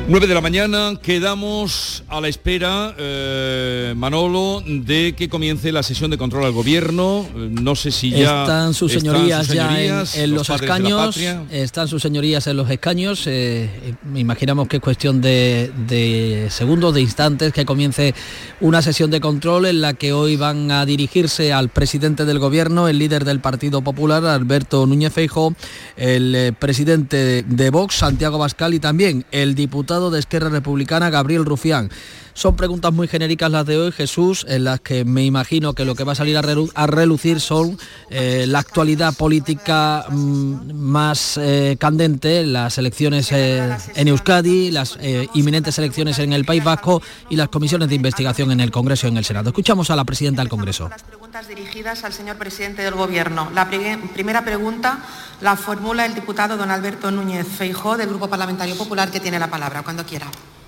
9 de la mañana, quedamos a la espera, Manolo, de que comience la sesión de control al gobierno. No sé si ya están sus señorías ya en los escaños. Están sus señorías en los escaños. Imaginamos que es cuestión de segundos, de instantes, que comience una sesión de control en la que hoy van a dirigirse al presidente del gobierno, el líder del Partido Popular, Alberto Núñez Feijóo, el presidente de Vox, Santiago Abascal, y también el diputado de Esquerra Republicana, Gabriel Rufián. Son preguntas muy genéricas las de hoy, Jesús, en las que me imagino que lo que va a salir a relucir son la actualidad política más candente, las elecciones en Euskadi, las inminentes elecciones en el País Vasco y las comisiones de investigación en el Congreso y en el Senado. Escuchamos a la presidenta del Congreso. Las preguntas dirigidas al señor presidente del Gobierno. La primera pregunta la formula el diputado don Alberto Núñez Feijóo, del Grupo Parlamentario Popular, que tiene la palabra, cuando quiera.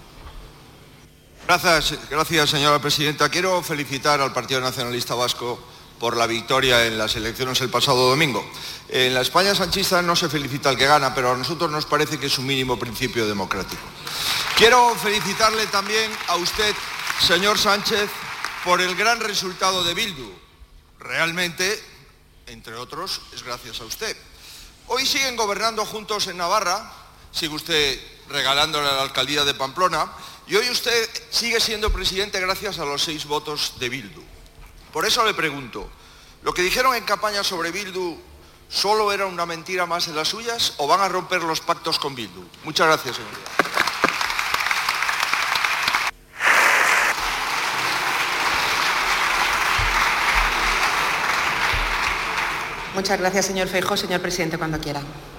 Gracias, señora presidenta. Quiero felicitar al Partido Nacionalista Vasco por la victoria en las elecciones el pasado domingo. En la España sanchista no se felicita al que gana, pero a nosotros nos parece que es un mínimo principio democrático. Quiero felicitarle también a usted, señor Sánchez, por el gran resultado de Bildu. Realmente, entre otros, es gracias a usted. Hoy siguen gobernando juntos en Navarra, sigue usted regalándole a la alcaldía de Pamplona, y hoy usted sigue siendo presidente gracias a los 6 votos de Bildu. Por eso le pregunto, ¿lo que dijeron en campaña sobre Bildu solo era una mentira más de las suyas o van a romper los pactos con Bildu? Muchas gracias, señoría. Muchas gracias, señor Feijóo. Señor presidente, cuando quiera.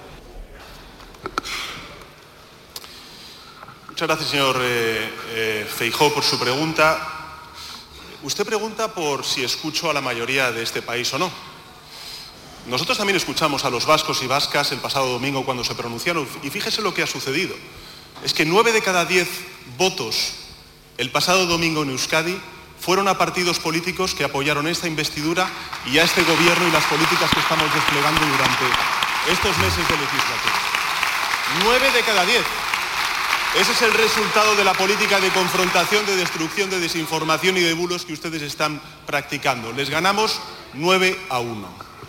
Muchas gracias, señor Feijóo, por su pregunta. Usted pregunta por si escucho a la mayoría de este país o no. Nosotros también escuchamos a los vascos y vascas el pasado domingo cuando se pronunciaron, y fíjese lo que ha sucedido. Es que 9 de cada 10 votos el pasado domingo en Euskadi fueron a partidos políticos que apoyaron esta investidura y a este gobierno y las políticas que estamos desplegando durante estos meses de legislatura. 9 de cada 10. Ese es el resultado de la política de confrontación, de destrucción, de desinformación y de bulos que ustedes están practicando. Les ganamos 9-1.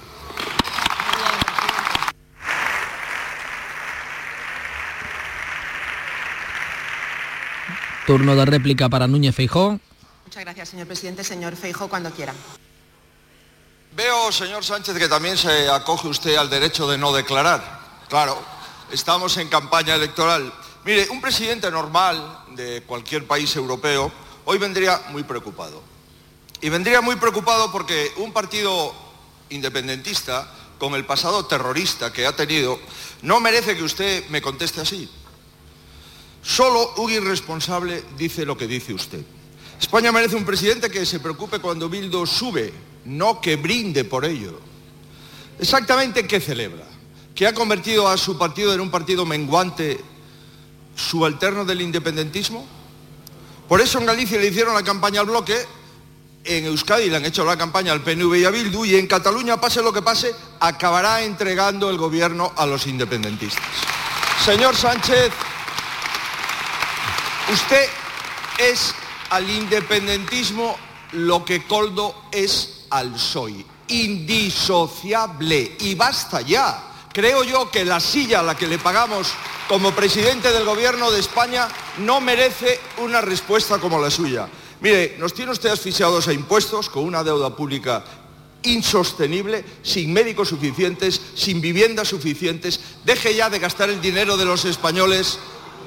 Turno de réplica para Núñez Feijóo. Muchas gracias, señor presidente. Señor Feijóo, cuando quiera. Veo, señor Sánchez, que también se acoge usted al derecho de no declarar. Claro, estamos en campaña electoral. Mire, un presidente normal de cualquier país europeo hoy vendría muy preocupado. Y vendría muy preocupado porque un partido independentista, con el pasado terrorista que ha tenido, no merece que usted me conteste así. Solo un irresponsable dice lo que dice usted. España merece un presidente que se preocupe cuando Bildu sube, no que brinde por ello. Exactamente, ¿qué celebra? ¿Que ha convertido a su partido en un partido menguante, subalterno del independentismo? Por eso en Galicia le hicieron la campaña al bloque, en Euskadi le han hecho la campaña al PNV y a Bildu, y en Cataluña, pase lo que pase, acabará entregando el gobierno a los independentistas. Señor Sánchez, usted es al independentismo lo que Koldo es al PSOE, indisociable, y basta ya. Creo yo que la silla a la que le pagamos como presidente del gobierno de España no merece una respuesta como la suya. Mire, nos tiene usted asfixiados a impuestos, con una deuda pública insostenible, sin médicos suficientes, sin viviendas suficientes. Deje ya de gastar el dinero de los españoles,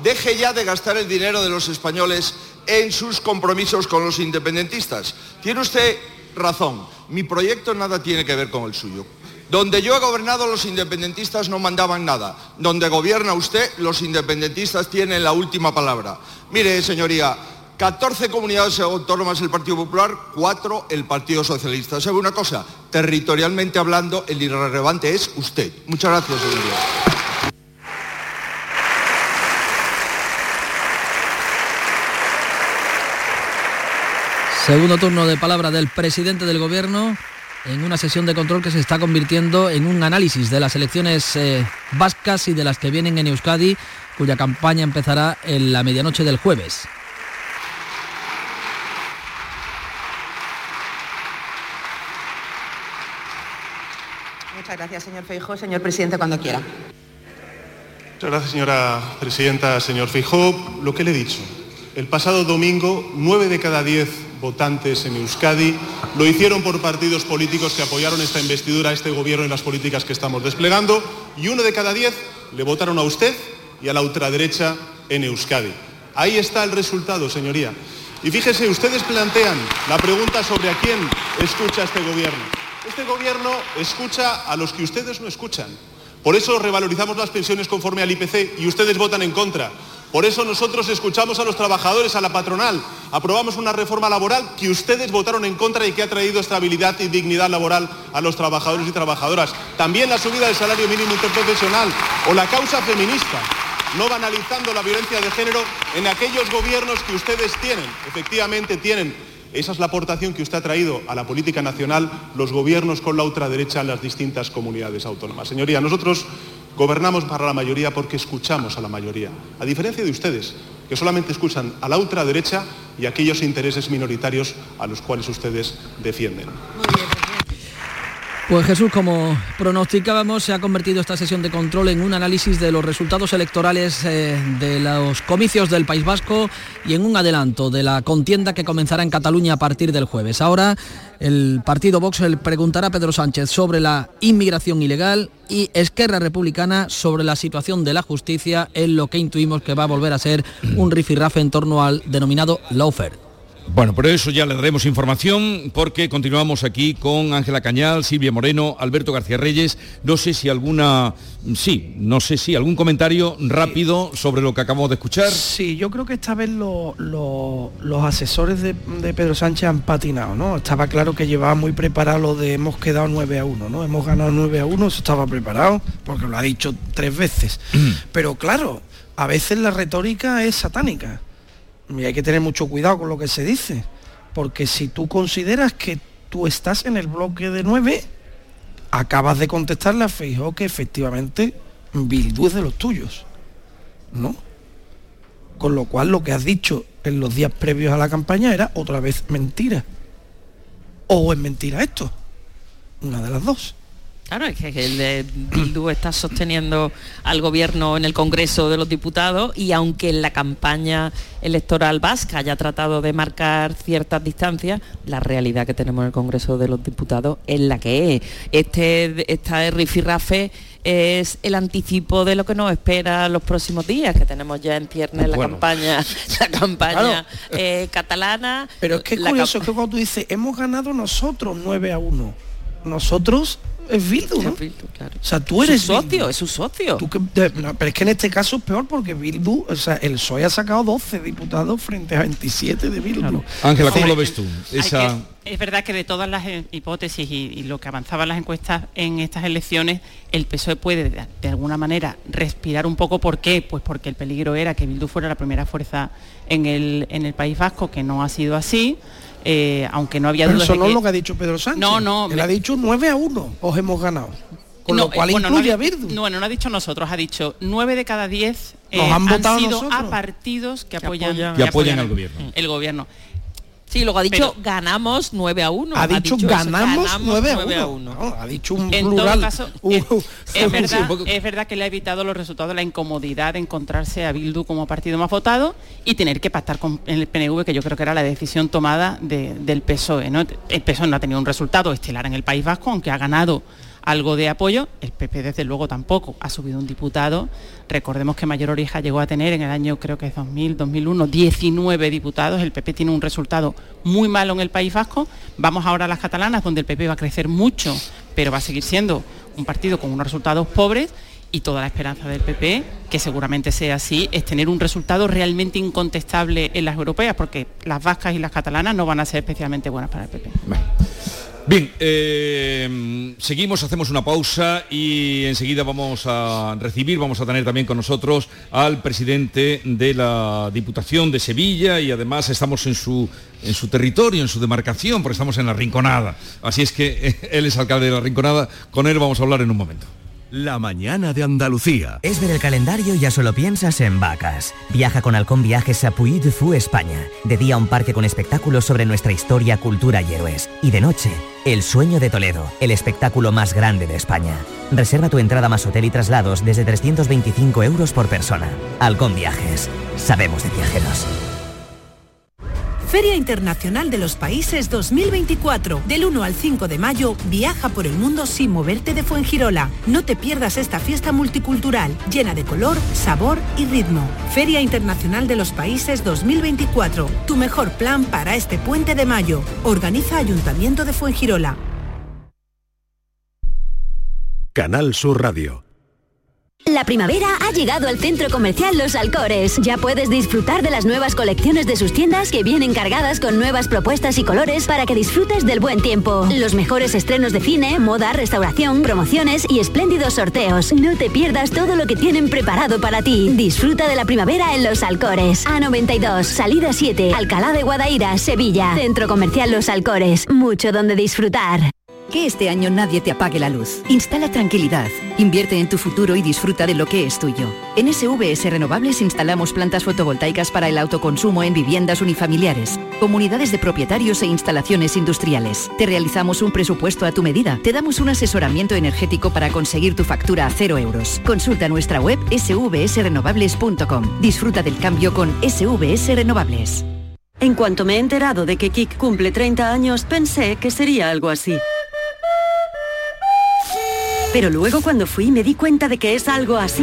en sus compromisos con los independentistas. Tiene usted razón, mi proyecto nada tiene que ver con el suyo. Donde yo he gobernado, los independentistas no mandaban nada. Donde gobierna usted, los independentistas tienen la última palabra. Mire, señoría, 14 comunidades autónomas el Partido Popular, 4 el Partido Socialista. ¿Sabe una cosa? Territorialmente hablando, el irrelevante es usted. Muchas gracias, señoría. Segundo turno de palabra del presidente del Gobierno en una sesión de control que se está convirtiendo en un análisis de las elecciones vascas y de las que vienen en Euskadi, cuya campaña empezará en la medianoche del jueves. Muchas gracias, señor Feijóo. Señor presidente, cuando quiera. Muchas gracias, señora presidenta. Señor Feijóo, lo que le he dicho. El pasado domingo, 9 de cada 10 votantes en Euskadi lo hicieron por partidos políticos que apoyaron esta investidura, este gobierno y las políticas que estamos desplegando, y 1 de cada 10 le votaron a usted y a la ultraderecha en Euskadi. Ahí está el resultado, señoría. Y fíjese, ustedes plantean la pregunta sobre a quién escucha este gobierno. Este gobierno escucha a los que ustedes no escuchan. Por eso revalorizamos las pensiones conforme al IPC y ustedes votan en contra. Por eso nosotros escuchamos a los trabajadores, a la patronal. Aprobamos una reforma laboral que ustedes votaron en contra y que ha traído estabilidad y dignidad laboral a los trabajadores y trabajadoras. También la subida del salario mínimo interprofesional o la causa feminista. No banalizando la violencia de género en aquellos gobiernos que ustedes tienen. Efectivamente tienen. Esa es la aportación que usted ha traído a la política nacional, los gobiernos con la ultraderecha en las distintas comunidades autónomas. Señoría, nosotros gobernamos para la mayoría porque escuchamos a la mayoría, a diferencia de ustedes, que solamente escuchan a la ultraderecha y a aquellos intereses minoritarios a los cuales ustedes defienden. Pues Jesús, como pronosticábamos, se ha convertido esta sesión de control en un análisis de los resultados electorales de los comicios del País Vasco y en un adelanto de la contienda que comenzará en Cataluña a partir del jueves. Ahora el partido Vox le preguntará a Pedro Sánchez sobre la inmigración ilegal y Esquerra Republicana sobre la situación de la justicia, en lo que intuimos que va a volver a ser un rifirrafe en torno al denominado lawfare. Bueno, por eso ya le daremos información, porque continuamos aquí con Ángela Cañal, Silvia Moreno, Alberto García Reyes. No sé si algún comentario rápido sobre lo que acabamos de escuchar. Sí, yo creo que esta vez los asesores de Pedro Sánchez han patinado, ¿no? Estaba claro que llevaba muy preparado lo de hemos quedado 9-1, ¿no? Hemos ganado 9-1, eso estaba preparado, porque lo ha dicho 3 veces. Pero claro, a veces la retórica es satánica. Y hay que tener mucho cuidado con lo que se dice, porque si tú consideras que tú estás en el bloque de 9, acabas de contestarle a Feijóo que efectivamente Bildu es de los tuyos, ¿no? Con lo cual lo que has dicho en los días previos a la campaña era otra vez mentira. ¿O es mentira esto? Una de las dos. Claro, es que el de Bildu está sosteniendo al gobierno en el Congreso de los Diputados, y aunque en la campaña electoral vasca haya tratado de marcar ciertas distancias, la realidad que tenemos en el Congreso de los Diputados es la que es. Esta rifirrafe es el anticipo de lo que nos espera los próximos días, que tenemos ya en ciernes la campaña claro. Catalana. Pero es que es curioso, que cuando tú dices, hemos ganado nosotros 9-1, nosotros es Bildu, ¿no? Bildu, claro. O sea, tú eres socio, es su socio. No, pero es que en este caso es peor, porque Bildu, o sea, el PSOE ha sacado 12 diputados frente a 27 de Bildu. Claro. Ángela, ¿cómo lo ves tú? Es verdad que de todas las hipótesis y lo que avanzaban las encuestas en estas elecciones, el PSOE puede de alguna manera respirar un poco. ¿Por qué? Pues porque el peligro era que Bildu fuera la primera fuerza en el País Vasco, que no ha sido así. Aunque no había dudas. Eso no es lo que ha dicho Pedro Sánchez. No. Él ha dicho 9-1, os hemos ganado. Con lo cual incluye a Bildu. No ha dicho nosotros, ha dicho 9 de cada 10 han sido nosotros a partidos que apoyan al gobierno. El gobierno. Sí, luego ha dicho ganamos 9-1. Ha dicho ganamos 9-1. No, ha dicho un en plural. Todo caso, es verdad que le ha evitado los resultados la incomodidad de encontrarse a Bildu como partido más votado y tener que pactar con el PNV, que yo creo que era la decisión tomada del PSOE, ¿no? El PSOE no ha tenido un resultado estelar en el País Vasco, aunque ha ganado algo de apoyo. El PP desde luego tampoco ha subido un diputado. Recordemos que Mayor Oreja llegó a tener en el año, creo que es 2001, 19 diputados. El PP tiene un resultado muy malo en el País Vasco. Vamos ahora a las catalanas, donde el PP va a crecer mucho, pero va a seguir siendo un partido con unos resultados pobres, y toda la esperanza del PP, que seguramente sea así, es tener un resultado realmente incontestable en las europeas, porque las vascas y las catalanas no van a ser especialmente buenas para el PP. Bien, seguimos, hacemos una pausa y enseguida vamos a tener también con nosotros al presidente de la Diputación de Sevilla, y además estamos en su territorio, en su demarcación, porque estamos en La Rinconada. Así es que él es alcalde de La Rinconada, con él vamos a hablar en un momento. La mañana de Andalucía. Es ver el calendario y ya solo piensas en vacas. Viaja con Halcón Viajes a Puy de Fou, España. De día un parque con espectáculos sobre nuestra historia, cultura y héroes. Y de noche, El Sueño de Toledo, el espectáculo más grande de España. Reserva tu entrada más hotel y traslados desde 325 € por persona. Halcón Viajes. Sabemos de viajeros. Feria Internacional de los Países 2024. Del 1 al 5 de mayo, viaja por el mundo sin moverte de Fuengirola. No te pierdas esta fiesta multicultural, llena de color, sabor y ritmo. Feria Internacional de los Países 2024. Tu mejor plan para este puente de mayo. Organiza Ayuntamiento de Fuengirola. Canal Sur Radio. La primavera ha llegado al Centro Comercial Los Alcores. Ya puedes disfrutar de las nuevas colecciones de sus tiendas que vienen cargadas con nuevas propuestas y colores para que disfrutes del buen tiempo. Los mejores estrenos de cine, moda, restauración, promociones y espléndidos sorteos. No te pierdas todo lo que tienen preparado para ti. Disfruta de la primavera en Los Alcores. A92, salida 7, Alcalá de Guadaira, Sevilla. Centro Comercial Los Alcores. Mucho donde disfrutar. Que este año nadie te apague la luz. Instala tranquilidad, invierte en tu futuro y disfruta de lo que es tuyo. En SVS Renovables instalamos plantas fotovoltaicas para el autoconsumo en viviendas unifamiliares, comunidades de propietarios e instalaciones industriales. Te realizamos un presupuesto a tu medida. Te damos un asesoramiento energético para conseguir tu factura a 0 euros. Consulta nuestra web svsrenovables.com. Disfruta del cambio con SVS Renovables. En cuanto me he enterado de que Kik cumple 30 años, pensé que sería algo así. Pero luego cuando fui me di cuenta de que es algo así.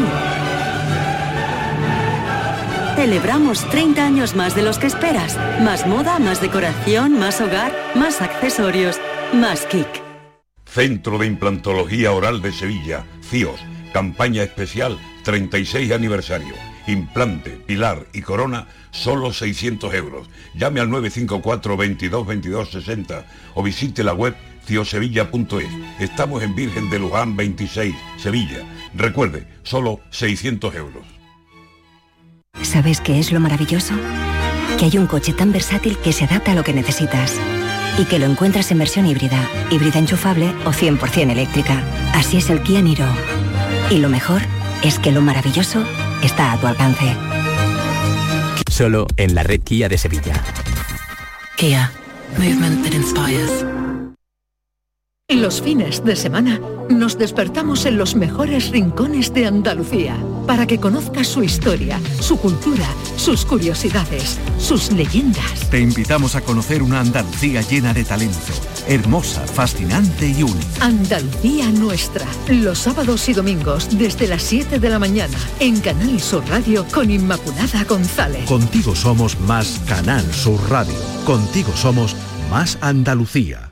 Celebramos 30 años más de los que esperas. Más moda, más decoración, más hogar, más accesorios, más Kik. Centro de Implantología Oral de Sevilla, CIOS, campaña especial 36 aniversario. Implante, pilar y corona, solo 600 euros. Llame al 954 22 22 60 o visite la web ciosevilla.es. Estamos en Virgen de Luján 26, Sevilla. Recuerde, solo 600 euros. ¿Sabes qué es lo maravilloso? Que hay un coche tan versátil que se adapta a lo que necesitas. Y que lo encuentras en versión híbrida enchufable o 100% eléctrica. Así es el Kia Niro. Y lo mejor es que lo maravilloso está a tu alcance. Solo en la red Kia de Sevilla. Kia. Movement that inspires. Los fines de semana nos despertamos en los mejores rincones de Andalucía para que conozcas su historia, su cultura, sus curiosidades, sus leyendas. Te invitamos a conocer una Andalucía llena de talento, hermosa, fascinante y única. Andalucía nuestra, los sábados y domingos desde las 7 de la mañana en Canal Sur Radio con Inmaculada González. Contigo somos más Canal Sur Radio. Contigo somos más Andalucía.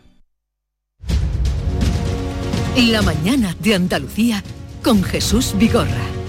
La mañana de Andalucía con Jesús Vigorra.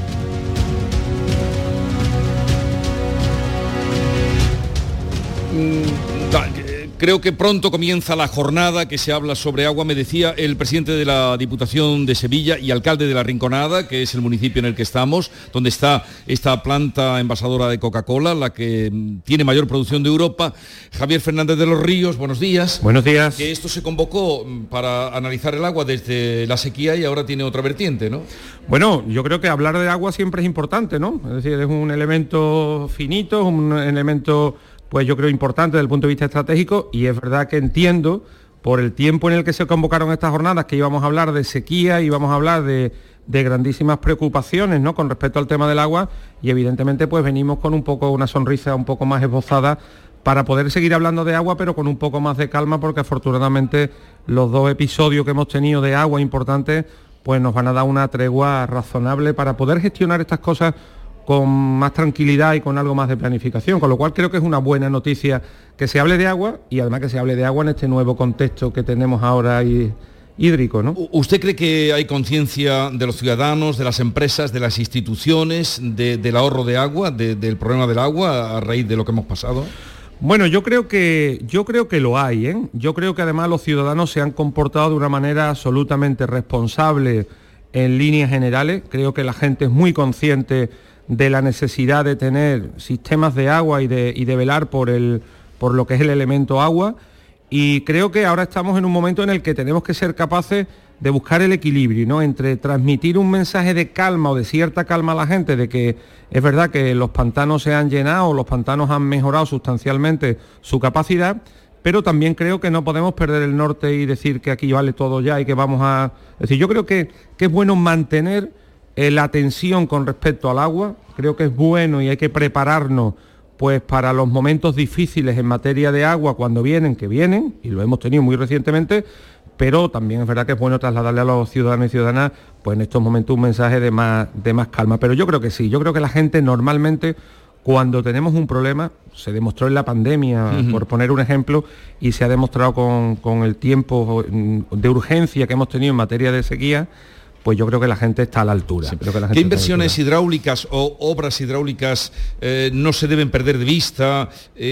Creo que pronto comienza la jornada que se habla sobre agua. Me decía el presidente de la Diputación de Sevilla y alcalde de La Rinconada, que es el municipio en el que estamos, donde está esta planta envasadora de Coca-Cola, la que tiene mayor producción de Europa. Javier Fernández de los Ríos, buenos días. Buenos días. Que esto se convocó para analizar el agua desde la sequía y ahora tiene otra vertiente, ¿no? Bueno, yo creo que hablar de agua siempre es importante, ¿no? Es decir, es un elemento finito, es un elemento, pues yo creo importante desde el punto de vista estratégico, y es verdad que entiendo, por el tiempo en el que se convocaron estas jornadas, que íbamos a hablar de sequía, íbamos a hablar de grandísimas preocupaciones, ¿no?, con respecto al tema del agua, y evidentemente pues venimos con un poco una sonrisa un poco más esbozada para poder seguir hablando de agua, pero con un poco más de calma, porque afortunadamente los dos episodios que hemos tenido de agua importantes pues nos van a dar una tregua razonable para poder gestionar estas cosas con más tranquilidad y con algo más de planificación, con lo cual creo que es una buena noticia que se hable de agua, y además que se hable de agua en este nuevo contexto que tenemos ahora hídrico, ¿no? ¿Usted cree que hay conciencia de los ciudadanos, de las empresas, de las instituciones, del ahorro de agua, del problema del agua a raíz de lo que hemos pasado? Bueno, yo creo que lo hay, ¿eh? Yo creo que además los ciudadanos se han comportado de una manera absolutamente responsable en líneas generales. Creo que la gente es muy consciente de la necesidad de tener sistemas de agua y de velar por lo que es el elemento agua, y creo que ahora estamos en un momento en el que tenemos que ser capaces de buscar el equilibrio, ¿no?, entre transmitir un mensaje de calma o de cierta calma a la gente, de que es verdad que los pantanos se han llenado, los pantanos han mejorado sustancialmente su capacidad, pero también creo que no podemos perder el norte y decir que aquí vale todo ya y que vamos a... Es decir, yo creo que es bueno mantener la atención con respecto al agua, creo que es bueno y hay que prepararnos pues para los momentos difíciles en materia de agua cuando vienen, que vienen, y lo hemos tenido muy recientemente, pero también es verdad que es bueno trasladarle a los ciudadanos y ciudadanas pues en estos momentos un mensaje de más calma. Pero yo creo que sí, yo creo que la gente normalmente cuando tenemos un problema, se demostró en la pandemia, por poner un ejemplo, y se ha demostrado con el tiempo de urgencia que hemos tenido en materia de sequía, pues yo creo que la gente está a la altura. Sí. ¿Qué inversiones hidráulicas o obras hidráulicas no se deben perder de vista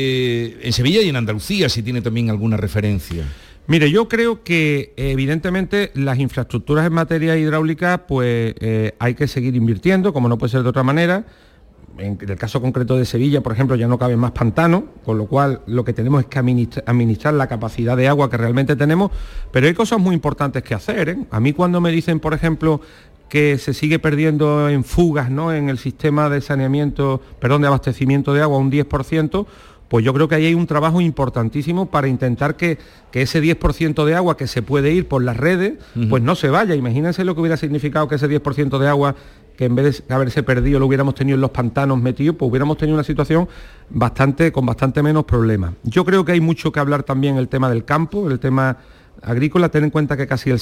en Sevilla y en Andalucía, si tiene también alguna referencia? Mire, yo creo que evidentemente las infraestructuras en materia hidráulica pues hay que seguir invirtiendo, como no puede ser de otra manera. En el caso concreto de Sevilla, por ejemplo, ya no caben más pantanos, con lo cual lo que tenemos es que administrar la capacidad de agua que realmente tenemos, pero hay cosas muy importantes que hacer, ¿eh? A mí cuando me dicen, por ejemplo, que se sigue perdiendo en fugas, ¿no?, en el sistema de de abastecimiento de agua un 10%, pues yo creo que ahí hay un trabajo importantísimo para intentar que ese 10% de agua que se puede ir por las redes, pues no se vaya. Imagínense lo que hubiera significado que ese 10% de agua, que en vez de haberse perdido lo hubiéramos tenido en los pantanos metidos, pues hubiéramos tenido una situación con bastante menos problemas. Yo creo que hay mucho que hablar también el tema del campo, el tema agrícola. Ten en cuenta que casi el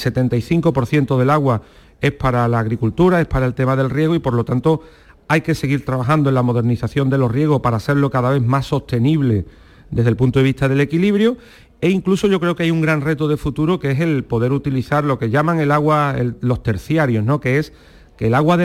75% del agua es para la agricultura, es para el tema del riego, y por lo tanto hay que seguir trabajando en la modernización de los riegos para hacerlo cada vez más sostenible desde el punto de vista del equilibrio, e incluso yo creo que hay un gran reto de futuro, que es el poder utilizar lo que llaman el agua, los terciarios, ¿no?, que es que el agua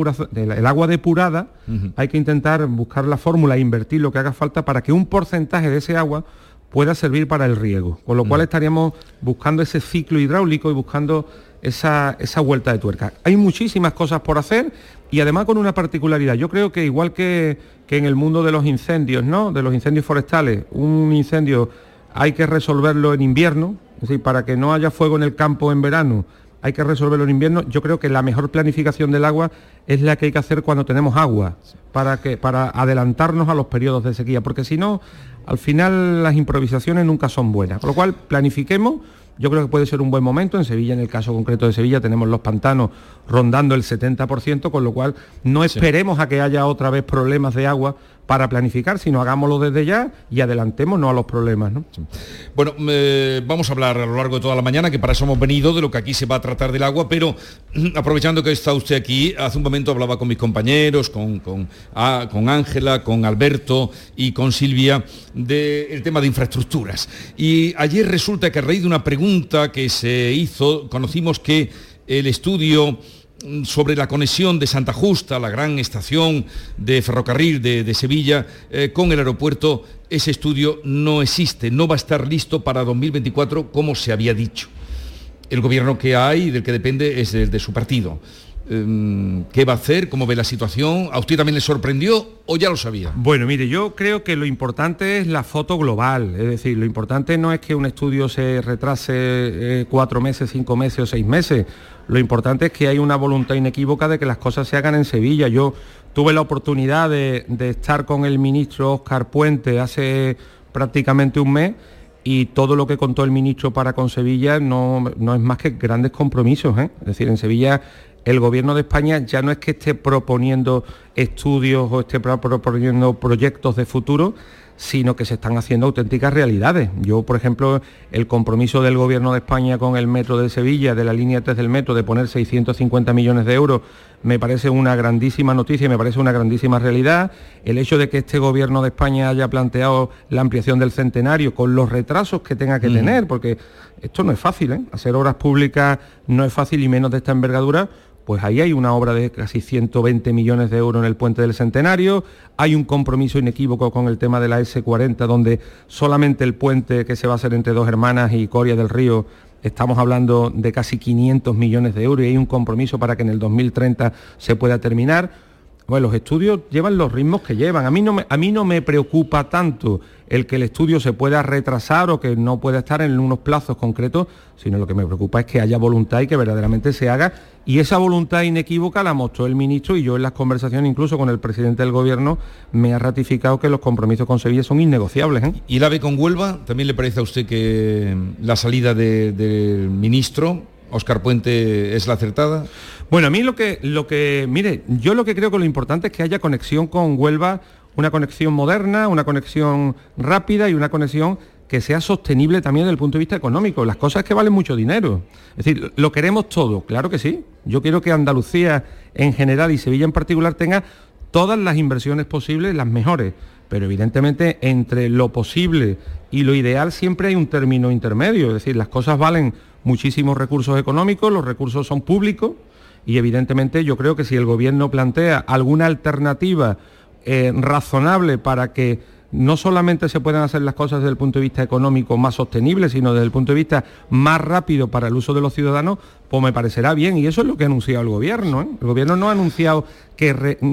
el agua depurada, hay que intentar buscar la fórmula e invertir lo que haga falta para que un porcentaje de ese agua pueda servir para el riego, con lo cual estaríamos buscando ese ciclo hidráulico y buscando esa vuelta de tuerca. Hay muchísimas cosas por hacer y además con una particularidad. Yo creo que igual que en el mundo de los incendios, ¿no?, de los incendios forestales, un incendio hay que resolverlo en invierno, es decir, para que no haya fuego en el campo en verano, hay que resolverlo en invierno. Yo creo que la mejor planificación del agua es la que hay que hacer cuando tenemos agua, para adelantarnos a los periodos de sequía, porque si no, al final las improvisaciones nunca son buenas. Con lo cual, planifiquemos. Yo creo que puede ser un buen momento. En Sevilla, en el caso concreto de Sevilla, tenemos los pantanos rondando el 70%, con lo cual no esperemos a que haya otra vez problemas de agua para planificar, sino hagámoslo desde ya y adelantémonos a los problemas, ¿no? Sí. Bueno, vamos a hablar a lo largo de toda la mañana, que para eso hemos venido, de lo que aquí se va a tratar del agua, pero aprovechando que está usted aquí, hace un momento hablaba con mis compañeros, con Ángela, con Alberto y con Silvia, del tema de infraestructuras. Y ayer resulta que a raíz de una pregunta que se hizo, conocimos que el estudio sobre la conexión de Santa Justa, la gran estación de ferrocarril de Sevilla, con el aeropuerto, ese estudio no existe, no va a estar listo para 2024 como se había dicho. El gobierno que hay, del que depende, es el de su partido. ¿Qué va a hacer? ¿Cómo ve la situación? ¿A usted también le sorprendió o ya lo sabía? Bueno, mire, yo creo que lo importante es la foto global, es decir, lo importante no es que un estudio se retrase 4 meses, 5 meses o 6 meses, lo importante es que hay una voluntad inequívoca de que las cosas se hagan en Sevilla. Yo tuve la oportunidad de estar con el ministro Óscar Puente hace prácticamente un mes, y todo lo que contó el ministro para con Sevilla no es más que grandes compromisos, ¿eh? Es decir, en Sevilla el Gobierno de España ya no es que esté proponiendo estudios o esté proponiendo proyectos de futuro, sino que se están haciendo auténticas realidades. Yo, por ejemplo, el compromiso del Gobierno de España con el metro de Sevilla, de la línea 3 del metro, de poner 650 millones de euros, me parece una grandísima noticia, me parece una grandísima realidad. El hecho de que este Gobierno de España haya planteado la ampliación del Centenario con los retrasos que tenga que tener, porque esto no es fácil, ¿eh? Hacer obras públicas no es fácil, y menos de esta envergadura. Pues ahí hay una obra de casi 120 millones de euros en el puente del Centenario, hay un compromiso inequívoco con el tema de la S40, donde solamente el puente que se va a hacer entre Dos Hermanas y Coria del Río, estamos hablando de casi 500 millones de euros, y hay un compromiso para que en el 2030 se pueda terminar. Bueno, los estudios llevan los ritmos que llevan. A mí no me preocupa tanto el que el estudio se pueda retrasar o que no pueda estar en unos plazos concretos, sino lo que me preocupa es que haya voluntad y que verdaderamente se haga. Y esa voluntad inequívoca la mostró el ministro, y yo en las conversaciones incluso con el presidente del Gobierno me ha ratificado que los compromisos con Sevilla son innegociables, ¿eh? ¿Y el AVE con Huelva? ¿También le parece a usted que la salida del ministro Óscar Puente es la acertada? Bueno, a mí mire, yo lo que creo que lo importante es que haya conexión con Huelva, una conexión moderna, una conexión rápida y una conexión que sea sostenible también desde el punto de vista económico. Las cosas es que valen mucho dinero. Es decir, ¿lo queremos todo? Claro que sí. Yo quiero que Andalucía en general y Sevilla en particular tenga todas las inversiones posibles, las mejores. Pero evidentemente entre lo posible y lo ideal siempre hay un término intermedio. Es decir, las cosas valen muchísimos recursos económicos, los recursos son públicos y evidentemente yo creo que si el Gobierno plantea alguna alternativa razonable para que no solamente se puedan hacer las cosas desde el punto de vista económico más sostenible, sino desde el punto de vista más rápido para el uso de los ciudadanos, pues me parecerá bien, y eso es lo que ha anunciado el Gobierno, ¿eh? El Gobierno no ha anunciado que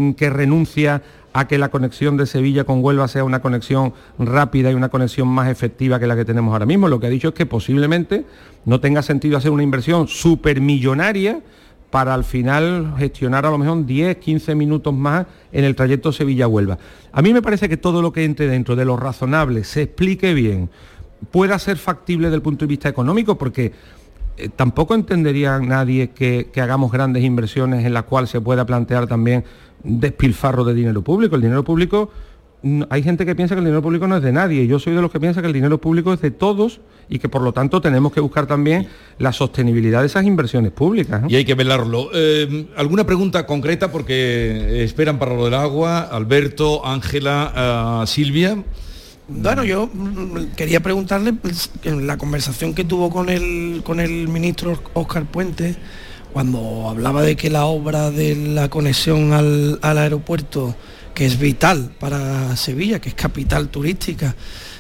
renuncia a que la conexión de Sevilla con Huelva sea una conexión rápida y una conexión más efectiva que la que tenemos ahora mismo. Lo que ha dicho es que posiblemente no tenga sentido hacer una inversión supermillonaria para al final gestionar a lo mejor 10, 15 minutos más en el trayecto Sevilla-Huelva. A mí me parece que todo lo que entre dentro de lo razonable, se explique bien, pueda ser factible desde el punto de vista económico, porque tampoco entendería nadie que hagamos grandes inversiones en las cuales se pueda plantear también despilfarro de dinero público. El dinero público, hay gente que piensa que el dinero público no es de nadie. Yo soy de los que piensa que el dinero público es de todos y que por lo tanto tenemos que buscar también la sostenibilidad de esas inversiones públicas, ¿no? Y hay que velarlo. ¿Alguna pregunta concreta? Porque esperan para lo del agua. Alberto, Ángela, Silvia. Bueno, yo quería preguntarle, en la conversación que tuvo con el ministro Óscar Puente, cuando hablaba de que la obra de la conexión al aeropuerto, que es vital para Sevilla, que es capital turística,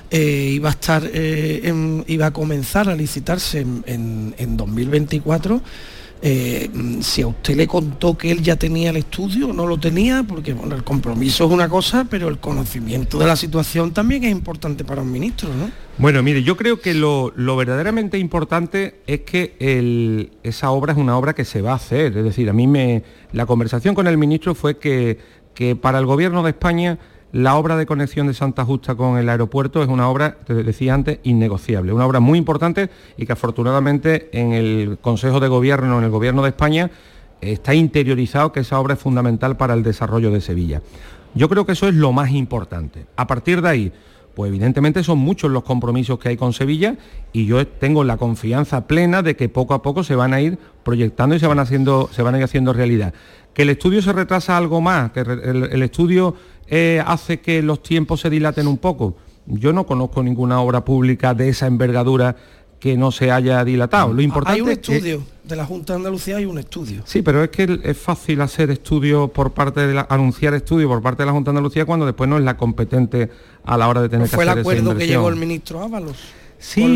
iba a comenzar a licitarse en 2024. Si a usted le contó que él ya tenía el estudio, no lo tenía, porque bueno, el compromiso es una cosa, pero el conocimiento de la situación también es importante para un ministro, ¿no? Bueno, mire, yo creo que lo verdaderamente importante es que esa obra es una obra que se va a hacer. Es decir, la conversación con el ministro fue que para el Gobierno de España la obra de conexión de Santa Justa con el aeropuerto es una obra, te decía antes, innegociable, una obra muy importante y que afortunadamente en el Consejo de Gobierno, en el Gobierno de España, está interiorizado que esa obra es fundamental para el desarrollo de Sevilla. Yo creo que eso es lo más importante. A partir de ahí, pues evidentemente son muchos los compromisos que hay con Sevilla y yo tengo la confianza plena de que poco a poco se van a ir proyectando y se van a ir haciendo realidad. Que el estudio se retrasa algo más, que el estudio hace que los tiempos se dilaten un poco. Yo no conozco ninguna obra pública de esa envergadura que no se haya dilatado. Lo importante hay un estudio de la Junta de Andalucía, hay un estudio. Sí, pero es que es fácil hacer estudios anunciar estudios por parte de la Junta de Andalucía cuando después no es la competente a la hora de tener que hacer esa inversión. Fue el acuerdo que llegó el ministro Ábalos. Sí,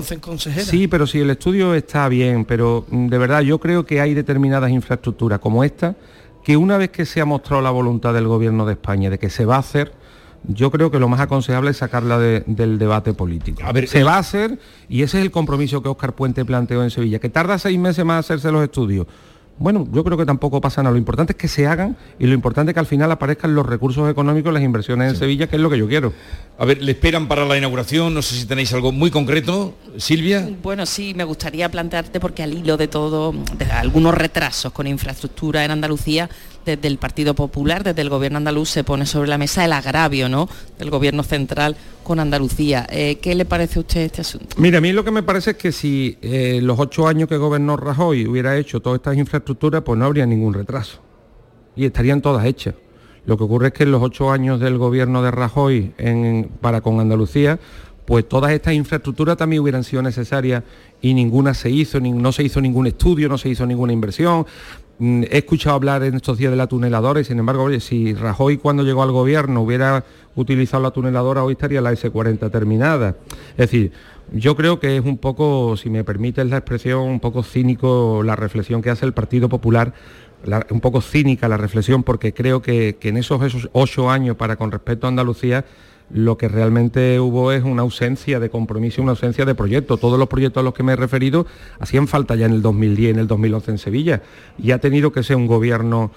pero si el estudio está bien, pero de verdad yo creo que hay determinadas infraestructuras como esta que una vez que se ha mostrado la voluntad del Gobierno de España de que se va a hacer, yo creo que lo más aconsejable es sacarla del debate político. Se va a hacer y ese es el compromiso que Óscar Puente planteó en Sevilla. ¿Que tarda 6 meses más hacerse los estudios? Bueno, yo creo que tampoco pasa nada. Lo importante es que se hagan y lo importante es que al final aparezcan los recursos económicos, las inversiones en Sevilla, que es lo que yo quiero. A ver, le esperan para la inauguración, no sé si tenéis algo muy concreto. Silvia. Bueno, sí, me gustaría plantearte, porque al hilo de todo, de algunos retrasos con infraestructura en Andalucía, desde el Partido Popular, desde el Gobierno andaluz, se pone sobre la mesa el agravio, ¿no?, del Gobierno central con Andalucía. ¿Qué le parece a usted este asunto? Mira, a mí lo que me parece es que si los 8 años que gobernó Rajoy hubiera hecho todas estas infraestructuras, pues no habría ningún retraso y estarían todas hechas. Lo que ocurre es que en los 8 años del gobierno de Rajoy para con Andalucía, pues todas estas infraestructuras también hubieran sido necesarias y ninguna se hizo, no se hizo ningún estudio, no se hizo ninguna inversión. He escuchado hablar en estos días de la tuneladora y sin embargo, oye, si Rajoy cuando llegó al gobierno hubiera utilizado la tuneladora, hoy estaría la S40 terminada. Es decir, yo creo que es un poco, si me permites la expresión, un poco cínico la reflexión que hace el Partido Popular un poco cínica la reflexión, porque creo que en esos 8 años con respecto a Andalucía, lo que realmente hubo es una ausencia de compromiso, una ausencia de proyectos. Todos los proyectos a los que me he referido hacían falta ya en el 2010, en el 2011 en Sevilla, y ha tenido que ser un gobierno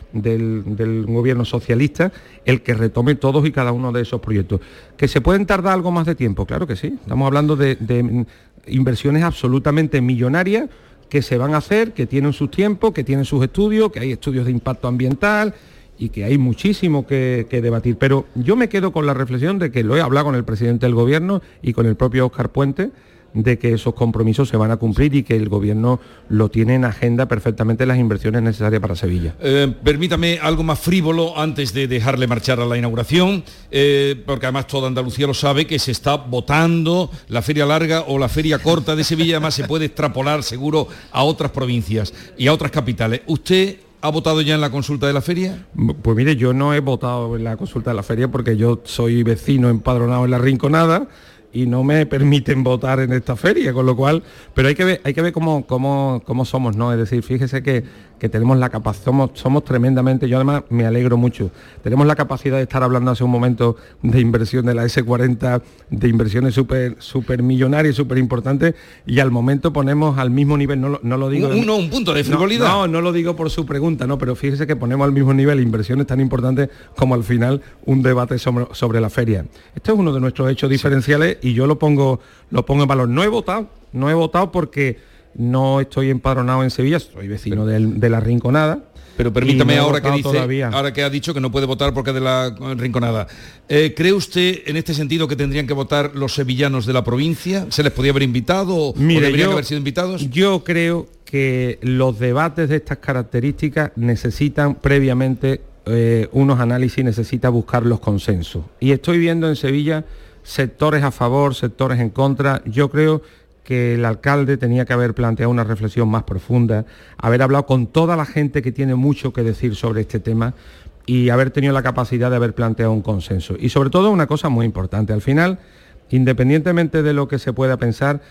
del gobierno socialista el que retome todos y cada uno de esos proyectos. ¿Que se pueden tardar algo más de tiempo? Claro que sí. Estamos hablando de inversiones absolutamente millonarias que se van a hacer, que tienen sus tiempos, que tienen sus estudios, que hay estudios de impacto ambiental y que hay muchísimo que debatir. Pero yo me quedo con la reflexión de que lo he hablado con el presidente del Gobierno y con el propio Óscar Puente, de que esos compromisos se van a cumplir y que el Gobierno lo tiene en agenda perfectamente las inversiones necesarias para Sevilla. Permítame algo más frívolo antes de dejarle marchar a la inauguración, porque además toda Andalucía lo sabe, que se está votando la feria larga o la feria corta de Sevilla. Además se puede extrapolar seguro a otras provincias y a otras capitales. ¿Usted ha votado ya en la consulta de la feria? Pues mire, yo no he votado en la consulta de la feria porque yo soy vecino empadronado en La Rinconada y no me permiten votar en esta feria, con lo cual, pero hay que ver cómo somos, ¿no? Es decir, fíjese que tenemos la capacidad, somos tremendamente, yo además me alegro mucho, tenemos la capacidad de estar hablando hace un momento de inversión de la S40, de inversiones súper millonarias, súper importantes, y al momento ponemos al mismo nivel, no lo digo... Un punto de frivolidad. No lo digo por su pregunta, no, pero fíjese que ponemos al mismo nivel inversiones tan importantes como al final un debate sobre la feria. Esto es uno de nuestros hechos diferenciales y yo lo pongo en valor. No he votado porque no estoy empadronado en Sevilla, soy vecino de La Rinconada. Pero permítame, ahora que ha dicho que no puede votar porque es de La Rinconada, ¿cree usted en este sentido que tendrían que votar los sevillanos de la provincia? ¿Se les podía haber invitado o deberían haber sido invitados? Yo creo que los debates de estas características necesitan previamente unos análisis, necesita buscar los consensos. Y estoy viendo en Sevilla sectores a favor, sectores en contra. Yo creo que el alcalde tenía que haber planteado una reflexión más profunda, haber hablado con toda la gente que tiene mucho que decir sobre este tema y haber tenido la capacidad de haber planteado un consenso. Y sobre todo una cosa muy importante, al final, independientemente de lo que se pueda pensar,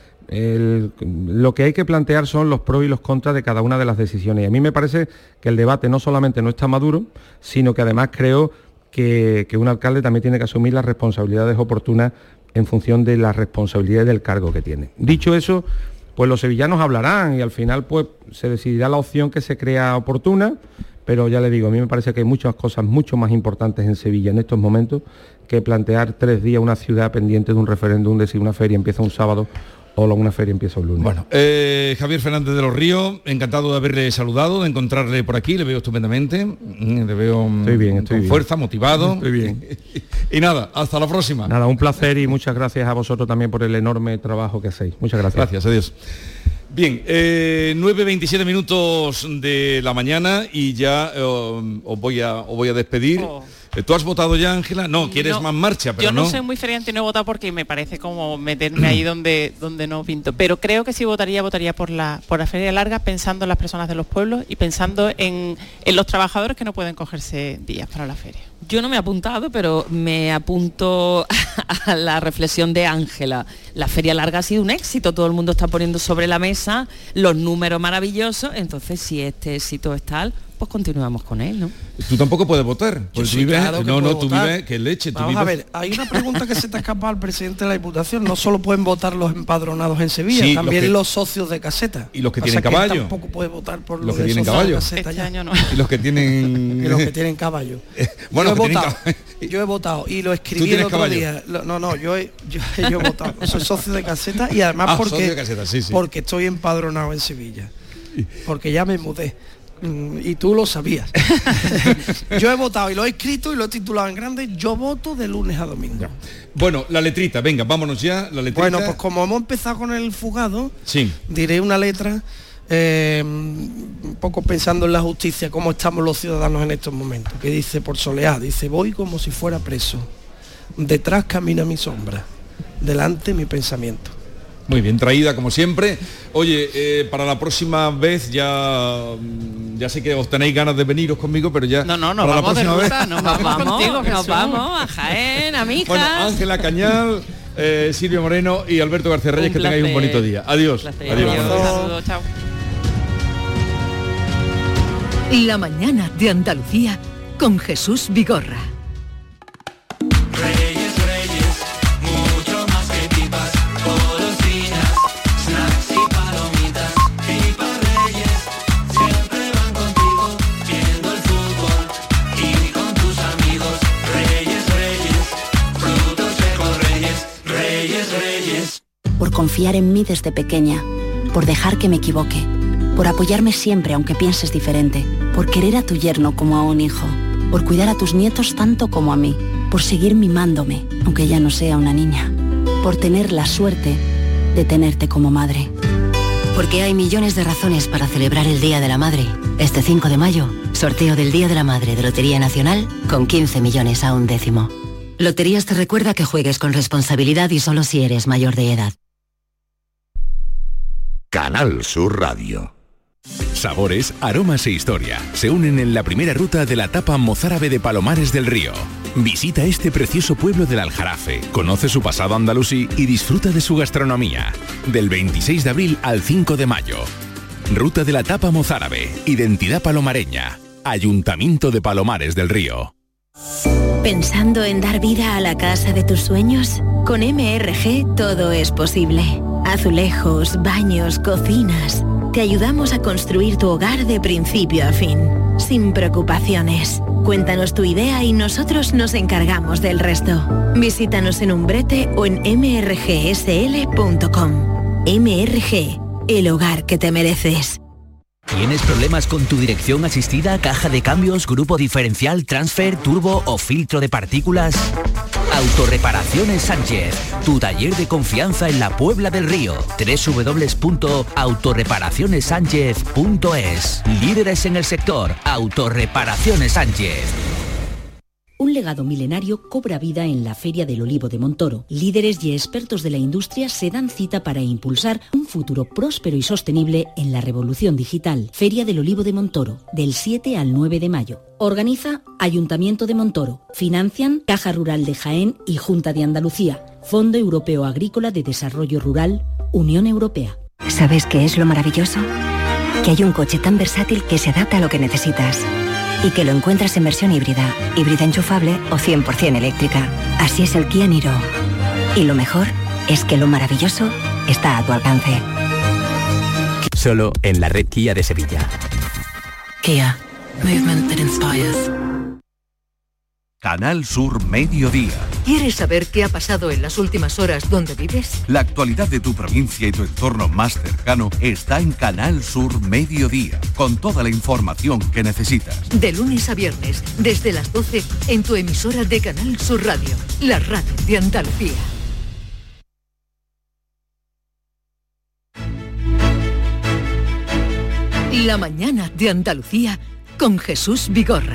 lo que hay que plantear son los pros y los contras de cada una de las decisiones. Y a mí me parece que el debate no solamente no está maduro, sino que además creo que un alcalde también tiene que asumir las responsabilidades oportunas en función de las responsabilidades del cargo que tiene. Dicho eso, pues los sevillanos hablarán y al final pues se decidirá la opción que se crea oportuna, pero ya le digo, a mí me parece que hay muchas cosas mucho más importantes en Sevilla en estos momentos que plantear 3 días una ciudad pendiente de un referéndum de si una feria empieza un sábado o una feria empieza un lunes. Bueno, Javier Fernández de los Ríos, encantado de haberle saludado, de encontrarle por aquí, le veo estupendamente, le veo con fuerza, motivado. Estoy bien. Y nada, hasta la próxima. Nada, un placer y muchas gracias a vosotros también por el enorme trabajo que hacéis. Muchas gracias. Gracias, adiós. Bien, 9:27 minutos de la mañana y ya os voy a despedir. ¿Tú has votado ya, Ángela? No, quieres más marcha, pero yo no soy muy feriante y no he votado porque me parece como meterme ahí donde no pinto. Pero creo que si votaría por la feria larga, pensando en las personas de los pueblos y pensando en los trabajadores que no pueden cogerse días para la feria. Yo no me he apuntado, pero me apunto a la reflexión de Ángela. La feria larga ha sido un éxito, todo el mundo está poniendo sobre la mesa los números maravillosos, entonces si este éxito es tal, pues continuamos con él, ¿no? Tú tampoco puedes votar. Pues sí, claro tú vives, que leche. Vamos a ver, hay una pregunta que se te escapa al presidente de la Diputación. No solo pueden votar los empadronados en Sevilla, sí, también los socios de caseta. Y los que tienen caballo. Tampoco puede votar por los que tienen caballo. Este año no. Y los que tienen... y los que tienen caballo. Bueno, yo he votado y lo escribí el otro día. Yo he votado. Soy socio de caseta y además porque estoy empadronado en Sevilla. Porque ya me mudé. Y tú lo sabías. Yo he votado y lo he escrito y lo he titulado en grande. Yo voto de lunes a domingo. Ya. Bueno, la letrita, venga, vámonos ya. La letrita. Bueno, pues como hemos empezado con el fugado, sí, diré una letra un poco pensando en la justicia, cómo estamos los ciudadanos en estos momentos, que dice por Soleá, dice: voy como si fuera preso, detrás camina mi sombra, delante mi pensamiento. Muy bien traída, como siempre. Oye, para la próxima vez ya sé que os tenéis ganas de veniros conmigo, pero ya... No, vamos de ruta, nos vamos contigo, nos vamos a Jaén, a Mijas. Bueno, Ángela Cañal, Silvia Moreno y Alberto García Reyes, que tengáis un bonito día. Adiós. Adiós. Saludos, chao. La mañana de Andalucía con Jesús Vigorra. Reyes, Reyes, mucho más que pipas, golosinas, snacks y palomitas. Pipas Reyes, siempre van contigo, viendo el fútbol y con tus amigos. Reyes, Reyes, frutos secos Reyes, Reyes, Reyes. Por confiar en mí desde pequeña, por dejar que me equivoque, por apoyarme siempre aunque pienses diferente, por querer a tu yerno como a un hijo, por cuidar a tus nietos tanto como a mí, por seguir mimándome aunque ya no sea una niña, por tener la suerte de tenerte como madre. Porque hay millones de razones para celebrar el Día de la Madre. Este 5 de mayo, sorteo del Día de la Madre de Lotería Nacional con 15 millones a un décimo. Loterías te recuerda que juegues con responsabilidad y solo si eres mayor de edad. Canal Sur Radio. Sabores, aromas e historia se unen en la primera ruta de la tapa mozárabe de Palomares del Río. Visita este precioso pueblo del Aljarafe, conoce su pasado andalusí y disfruta de su gastronomía. Del 26 de abril al 5 de mayo. Ruta de la tapa mozárabe, identidad palomareña. Ayuntamiento de Palomares del Río. ¿Pensando en dar vida a la casa de tus sueños? Con MRG todo es posible. Azulejos, baños, cocinas. Te ayudamos a construir tu hogar de principio a fin, sin preocupaciones. Cuéntanos tu idea y nosotros nos encargamos del resto. Visítanos en Umbrete o en mrgsl.com. MRG, el hogar que te mereces. ¿Tienes problemas con tu dirección asistida, caja de cambios, grupo diferencial, transfer, turbo o filtro de partículas? Autorreparaciones Sánchez, tu taller de confianza en la Puebla del Río. www.autorreparacionessánchez.es. Líderes en el sector, Autorreparaciones Sánchez. Un legado milenario cobra vida en la Feria del Olivo de Montoro. Líderes y expertos de la industria se dan cita para impulsar un futuro próspero y sostenible en la revolución digital. Feria del Olivo de Montoro, del 7 al 9 de mayo. Organiza Ayuntamiento de Montoro. Financian Caja Rural de Jaén y Junta de Andalucía. Fondo Europeo Agrícola de Desarrollo Rural, Unión Europea. ¿Sabes qué es lo maravilloso? Que hay un coche tan versátil que se adapta a lo que necesitas. Y que lo encuentras en versión híbrida enchufable o 100% eléctrica. Así es el Kia Niro. Y lo mejor es que lo maravilloso está a tu alcance. Solo en la red Kia de Sevilla. Kia, movement that inspires. Canal Sur Mediodía. ¿Quieres saber qué ha pasado en las últimas horas donde vives? La actualidad de tu provincia y tu entorno más cercano está en Canal Sur Mediodía, con toda la información que necesitas. De lunes a viernes, desde las 12, en tu emisora de Canal Sur Radio, la radio de Andalucía. La mañana de Andalucía con Jesús Vigorra.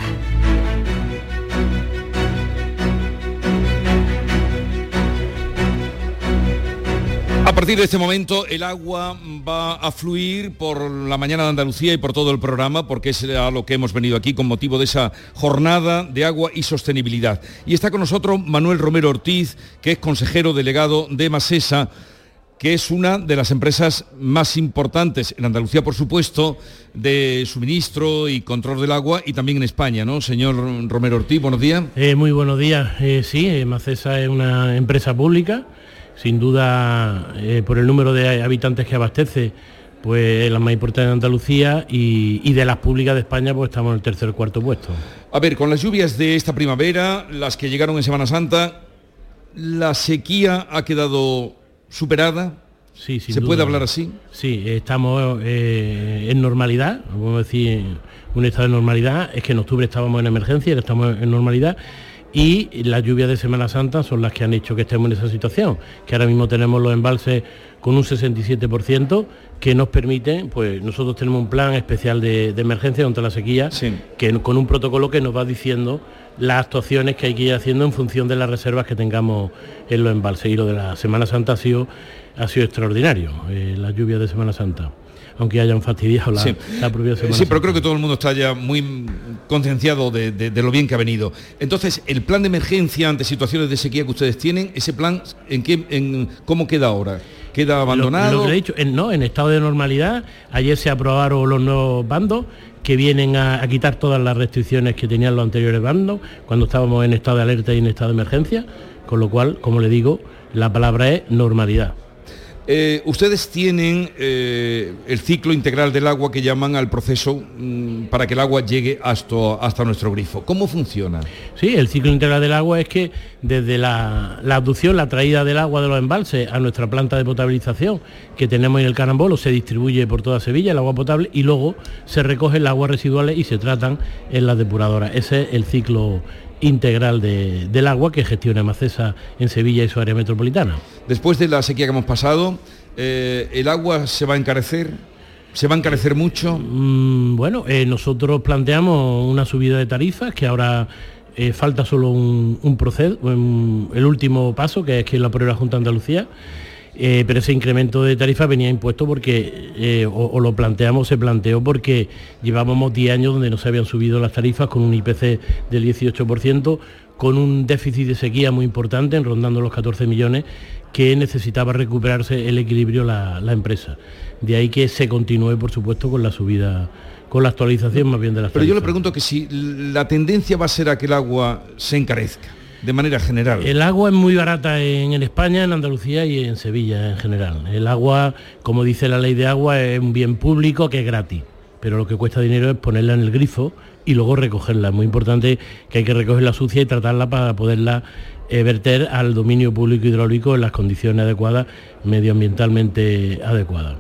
A partir de este momento el agua va a fluir por la mañana de Andalucía y por todo el programa, porque es a lo que hemos venido aquí con motivo de esa jornada de agua y sostenibilidad. Y está con nosotros Manuel Romero Ortiz, que es consejero delegado de Masesa, que es una de las empresas más importantes en Andalucía, por supuesto, de suministro y control del agua, y también en España, ¿no? Señor Romero Ortiz, buenos días. Muy buenos días. Sí, Masesa es una empresa pública. Sin duda, por el número de habitantes que abastece, pues es la más importante de Andalucía, y de las públicas de España pues estamos en el tercer o cuarto puesto. A ver, con las lluvias de esta primavera, las que llegaron en Semana Santa, ¿la sequía ha quedado superada? Sí, sin ¿Se duda. puede hablar así? Sí, estamos en normalidad, vamos a decir, un estado de normalidad. Es que en octubre estábamos en emergencia, ahora estamos en normalidad. Y las lluvias de Semana Santa son las que han hecho que estemos en esa situación, que ahora mismo tenemos los embalses con un 67%, que nos permite, pues nosotros tenemos un plan especial de emergencia contra la sequía, sí, que con un protocolo que nos va diciendo las actuaciones que hay que ir haciendo en función de las reservas que tengamos en los embalses. Y lo de la Semana Santa ha sido extraordinario, las lluvias de Semana Santa, aunque hayan fastidiado la propia Semana Santa. Pero creo que todo el mundo está ya muy concienciado de lo bien que ha venido. Entonces, el plan de emergencia ante situaciones de sequía que ustedes tienen, ese plan, ¿cómo queda ahora? queda abandonado. Lo que le he dicho, en estado de normalidad. Ayer se aprobaron los nuevos bandos que vienen a quitar todas las restricciones que tenían los anteriores bandos cuando estábamos en estado de alerta y en estado de emergencia, con lo cual, como le digo, la palabra es normalidad. Ustedes tienen el ciclo integral del agua que llaman al proceso para que el agua llegue hasta nuestro grifo. ¿Cómo funciona? Sí, el ciclo integral del agua es que desde la abducción, la traída del agua de los embalses a nuestra planta de potabilización que tenemos en el Carambolo, se distribuye por toda Sevilla el agua potable y luego se recogen las aguas residuales y se tratan en las depuradoras. Ese es el ciclo integral del agua que gestiona Macesa en Sevilla y su área metropolitana. Después de la sequía que hemos pasado, ¿el agua se va a encarecer? ¿Se va a encarecer mucho? Bueno, nosotros planteamos una subida de tarifas que ahora falta solo un proceso, el último paso, que es que lo apruebe la Junta de Andalucía. Pero ese incremento de tarifa venía impuesto porque, se planteó porque llevábamos 10 años donde no se habían subido las tarifas con un IPC del 18%, con un déficit de sequía muy importante, rondando los 14 millones, que necesitaba recuperarse el equilibrio la empresa. De ahí que se continúe, por supuesto, con la subida, con la actualización más bien de las tarifas. Pero yo le pregunto que si la tendencia va a ser a que el agua se encarezca, de manera general. El agua es muy barata en España, en Andalucía y en Sevilla en general. El agua, como dice la ley de agua, es un bien público que es gratis, pero lo que cuesta dinero es ponerla en el grifo y luego recogerla. Es muy importante que hay que recogerla sucia y tratarla para poderla verter al dominio público hidráulico en las condiciones adecuadas, medioambientalmente adecuadas.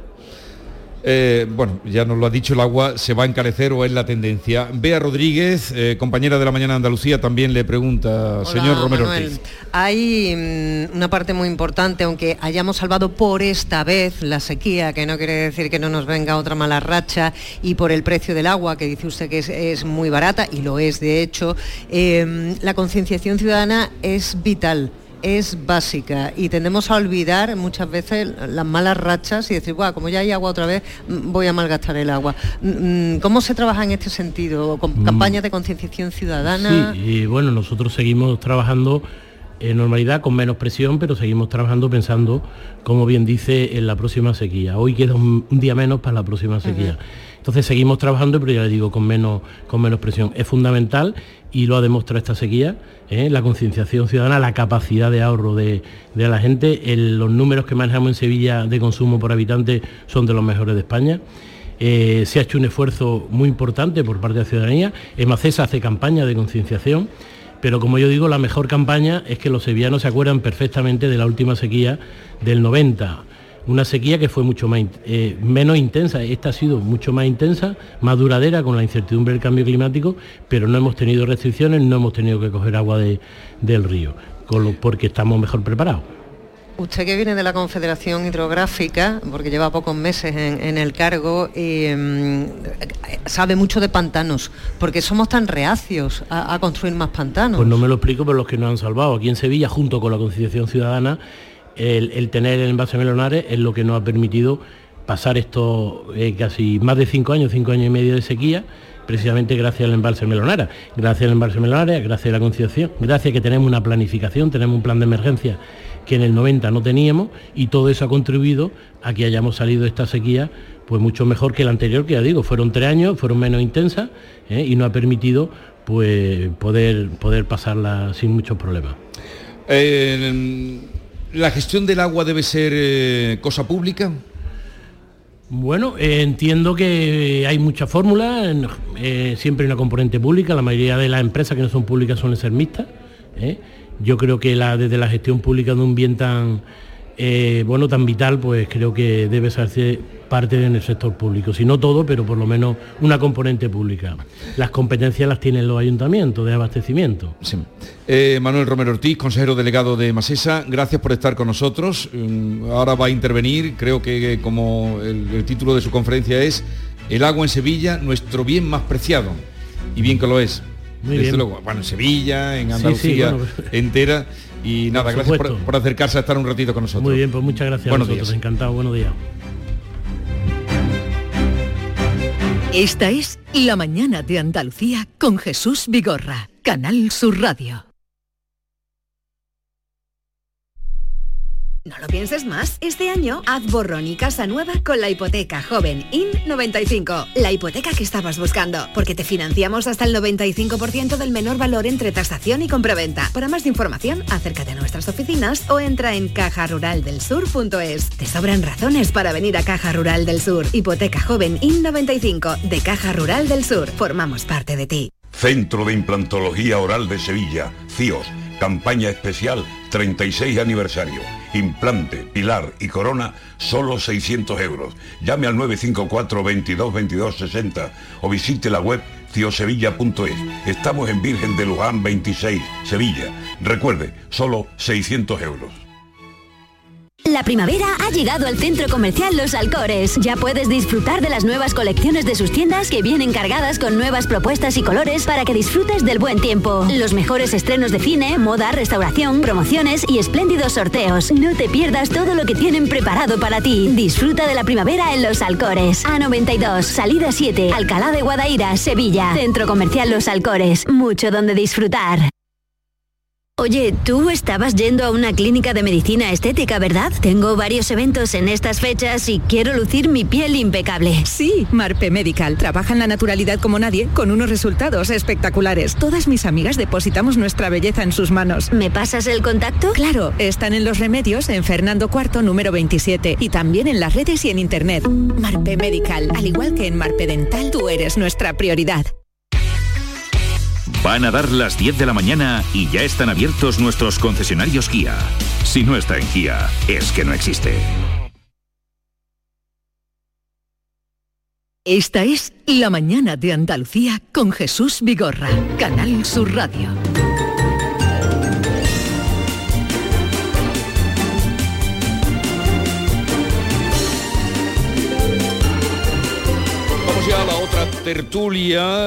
Bueno, ya nos lo ha dicho, el agua se va a encarecer o es la tendencia. Bea Rodríguez, compañera de La Mañana de Andalucía, también le pregunta, hola, señor Romero Manuel. Ortiz. Hay una parte muy importante, aunque hayamos salvado por esta vez la sequía, que no quiere decir que no nos venga otra mala racha, y por el precio del agua, que dice usted que es muy barata, y lo es de hecho, la concienciación ciudadana es vital. Es básica y tendemos a olvidar muchas veces las malas rachas y decir, como ya hay agua otra vez, voy a malgastar el agua. ¿Cómo se trabaja en este sentido? ¿Con campañas de concienciación ciudadana? Sí, y bueno, nosotros seguimos trabajando en normalidad, con menos presión, pero seguimos trabajando pensando, como bien dice, en la próxima sequía. Hoy queda un día menos para la próxima sequía. Entonces seguimos trabajando, pero ya le digo, con menos presión. Es fundamental, y lo ha demostrado esta sequía, la concienciación ciudadana, la capacidad de ahorro de la gente. Los números que manejamos en Sevilla de consumo por habitante son de los mejores de España. Se ha hecho un esfuerzo muy importante por parte de la ciudadanía. Macesa hace campaña de concienciación, pero como yo digo, la mejor campaña es que los sevillanos se acuerdan perfectamente de la última sequía del 90. Una sequía que fue mucho menos intensa. Esta ha sido mucho más intensa, más duradera, con la incertidumbre del cambio climático, pero no hemos tenido restricciones, no hemos tenido que coger agua del río, porque estamos mejor preparados. Usted, que viene de la Confederación Hidrográfica, porque lleva pocos meses en el cargo, sabe mucho de pantanos, porque somos tan reacios a construir más pantanos. Pues no me lo explico, pero los que nos han salvado aquí en Sevilla, junto con la concienciación ciudadana, el tener el embalse Melonares es lo que nos ha permitido pasar estos casi más de 5 años y medio de sequía, precisamente gracias al embalse Melonares. Gracias al embalse Melonares, gracias a la concienciación, gracias a que tenemos una planificación, tenemos un plan de emergencia que en el 90 no teníamos, y todo eso ha contribuido a que hayamos salido de esta sequía pues mucho mejor que la anterior, que ya digo, fueron 3 años, fueron menos intensas, y nos ha permitido pues poder pasarla sin muchos problemas. ¿La gestión del agua debe ser cosa pública? Bueno, entiendo que hay muchas fórmulas, siempre hay una componente pública. La mayoría de las empresas que no son públicas suelen ser mixtas. Yo creo que desde la gestión pública de un bien tan vital, pues creo que debe hacerse parte en el sector público, si no todo, pero por lo menos una componente pública. Las competencias las tienen los ayuntamientos de abastecimiento. Sí. Manuel Romero Ortiz, consejero delegado de Macesa, gracias por estar con nosotros. Ahora va a intervenir, creo que como el título de su conferencia es El agua en Sevilla, nuestro bien más preciado, y bien que lo es. Muy Desde bien. luego, en Sevilla, en Andalucía entera, y nada, gracias por acercarse a estar un ratito con nosotros. Muy bien, pues muchas gracias. Buenos a vosotros, días. Encantado, buenos días. Esta es La Mañana de Andalucía con Jesús Vigorra, Canal Sur Radio. No lo pienses más. Este año haz borrón y casa nueva con la hipoteca joven IN95. La hipoteca que estabas buscando. Porque te financiamos hasta el 95% del menor valor entre tasación y compraventa. Para más información, acércate a nuestras oficinas o entra en cajaruraldelsur.es. Te sobran razones para venir a Caja Rural del Sur. Hipoteca joven IN95 de Caja Rural del Sur. Formamos parte de ti. Centro de Implantología Oral de Sevilla, CIOS, campaña especial 36 aniversario. Implante, pilar y corona, solo 600 euros. Llame al 954 22 22 60 o visite la web ciosevilla.es. Estamos en Virgen de Luján 26, Sevilla. Recuerde, solo 600 euros. La primavera ha llegado al Centro Comercial Los Alcores. Ya puedes disfrutar de las nuevas colecciones de sus tiendas que vienen cargadas con nuevas propuestas y colores para que disfrutes del buen tiempo. Los mejores estrenos de cine, moda, restauración, promociones y espléndidos sorteos. No te pierdas todo lo que tienen preparado para ti. Disfruta de la primavera en Los Alcores. A92, salida 7, Alcalá de Guadaira, Sevilla. Centro Comercial Los Alcores. Mucho donde disfrutar. Oye, tú estabas yendo a una clínica de medicina estética, ¿verdad? Tengo varios eventos en estas fechas y quiero lucir mi piel impecable. Sí, Marpe Medical. Trabaja en la naturalidad como nadie, con unos resultados espectaculares. Todas mis amigas depositamos nuestra belleza en sus manos. ¿Me pasas el contacto? Claro, están en Los Remedios, en Fernando IV, número 27. Y también en las redes y en internet. Marpe Medical. Al igual que en Marpe Dental, tú eres nuestra prioridad. Van a dar las 10 de la mañana y ya están abiertos nuestros concesionarios Kia. Si no está en Kia, es que no existe. Esta es La Mañana de Andalucía con Jesús Vigorra, Canal Sur Radio. Ya a la otra tertulia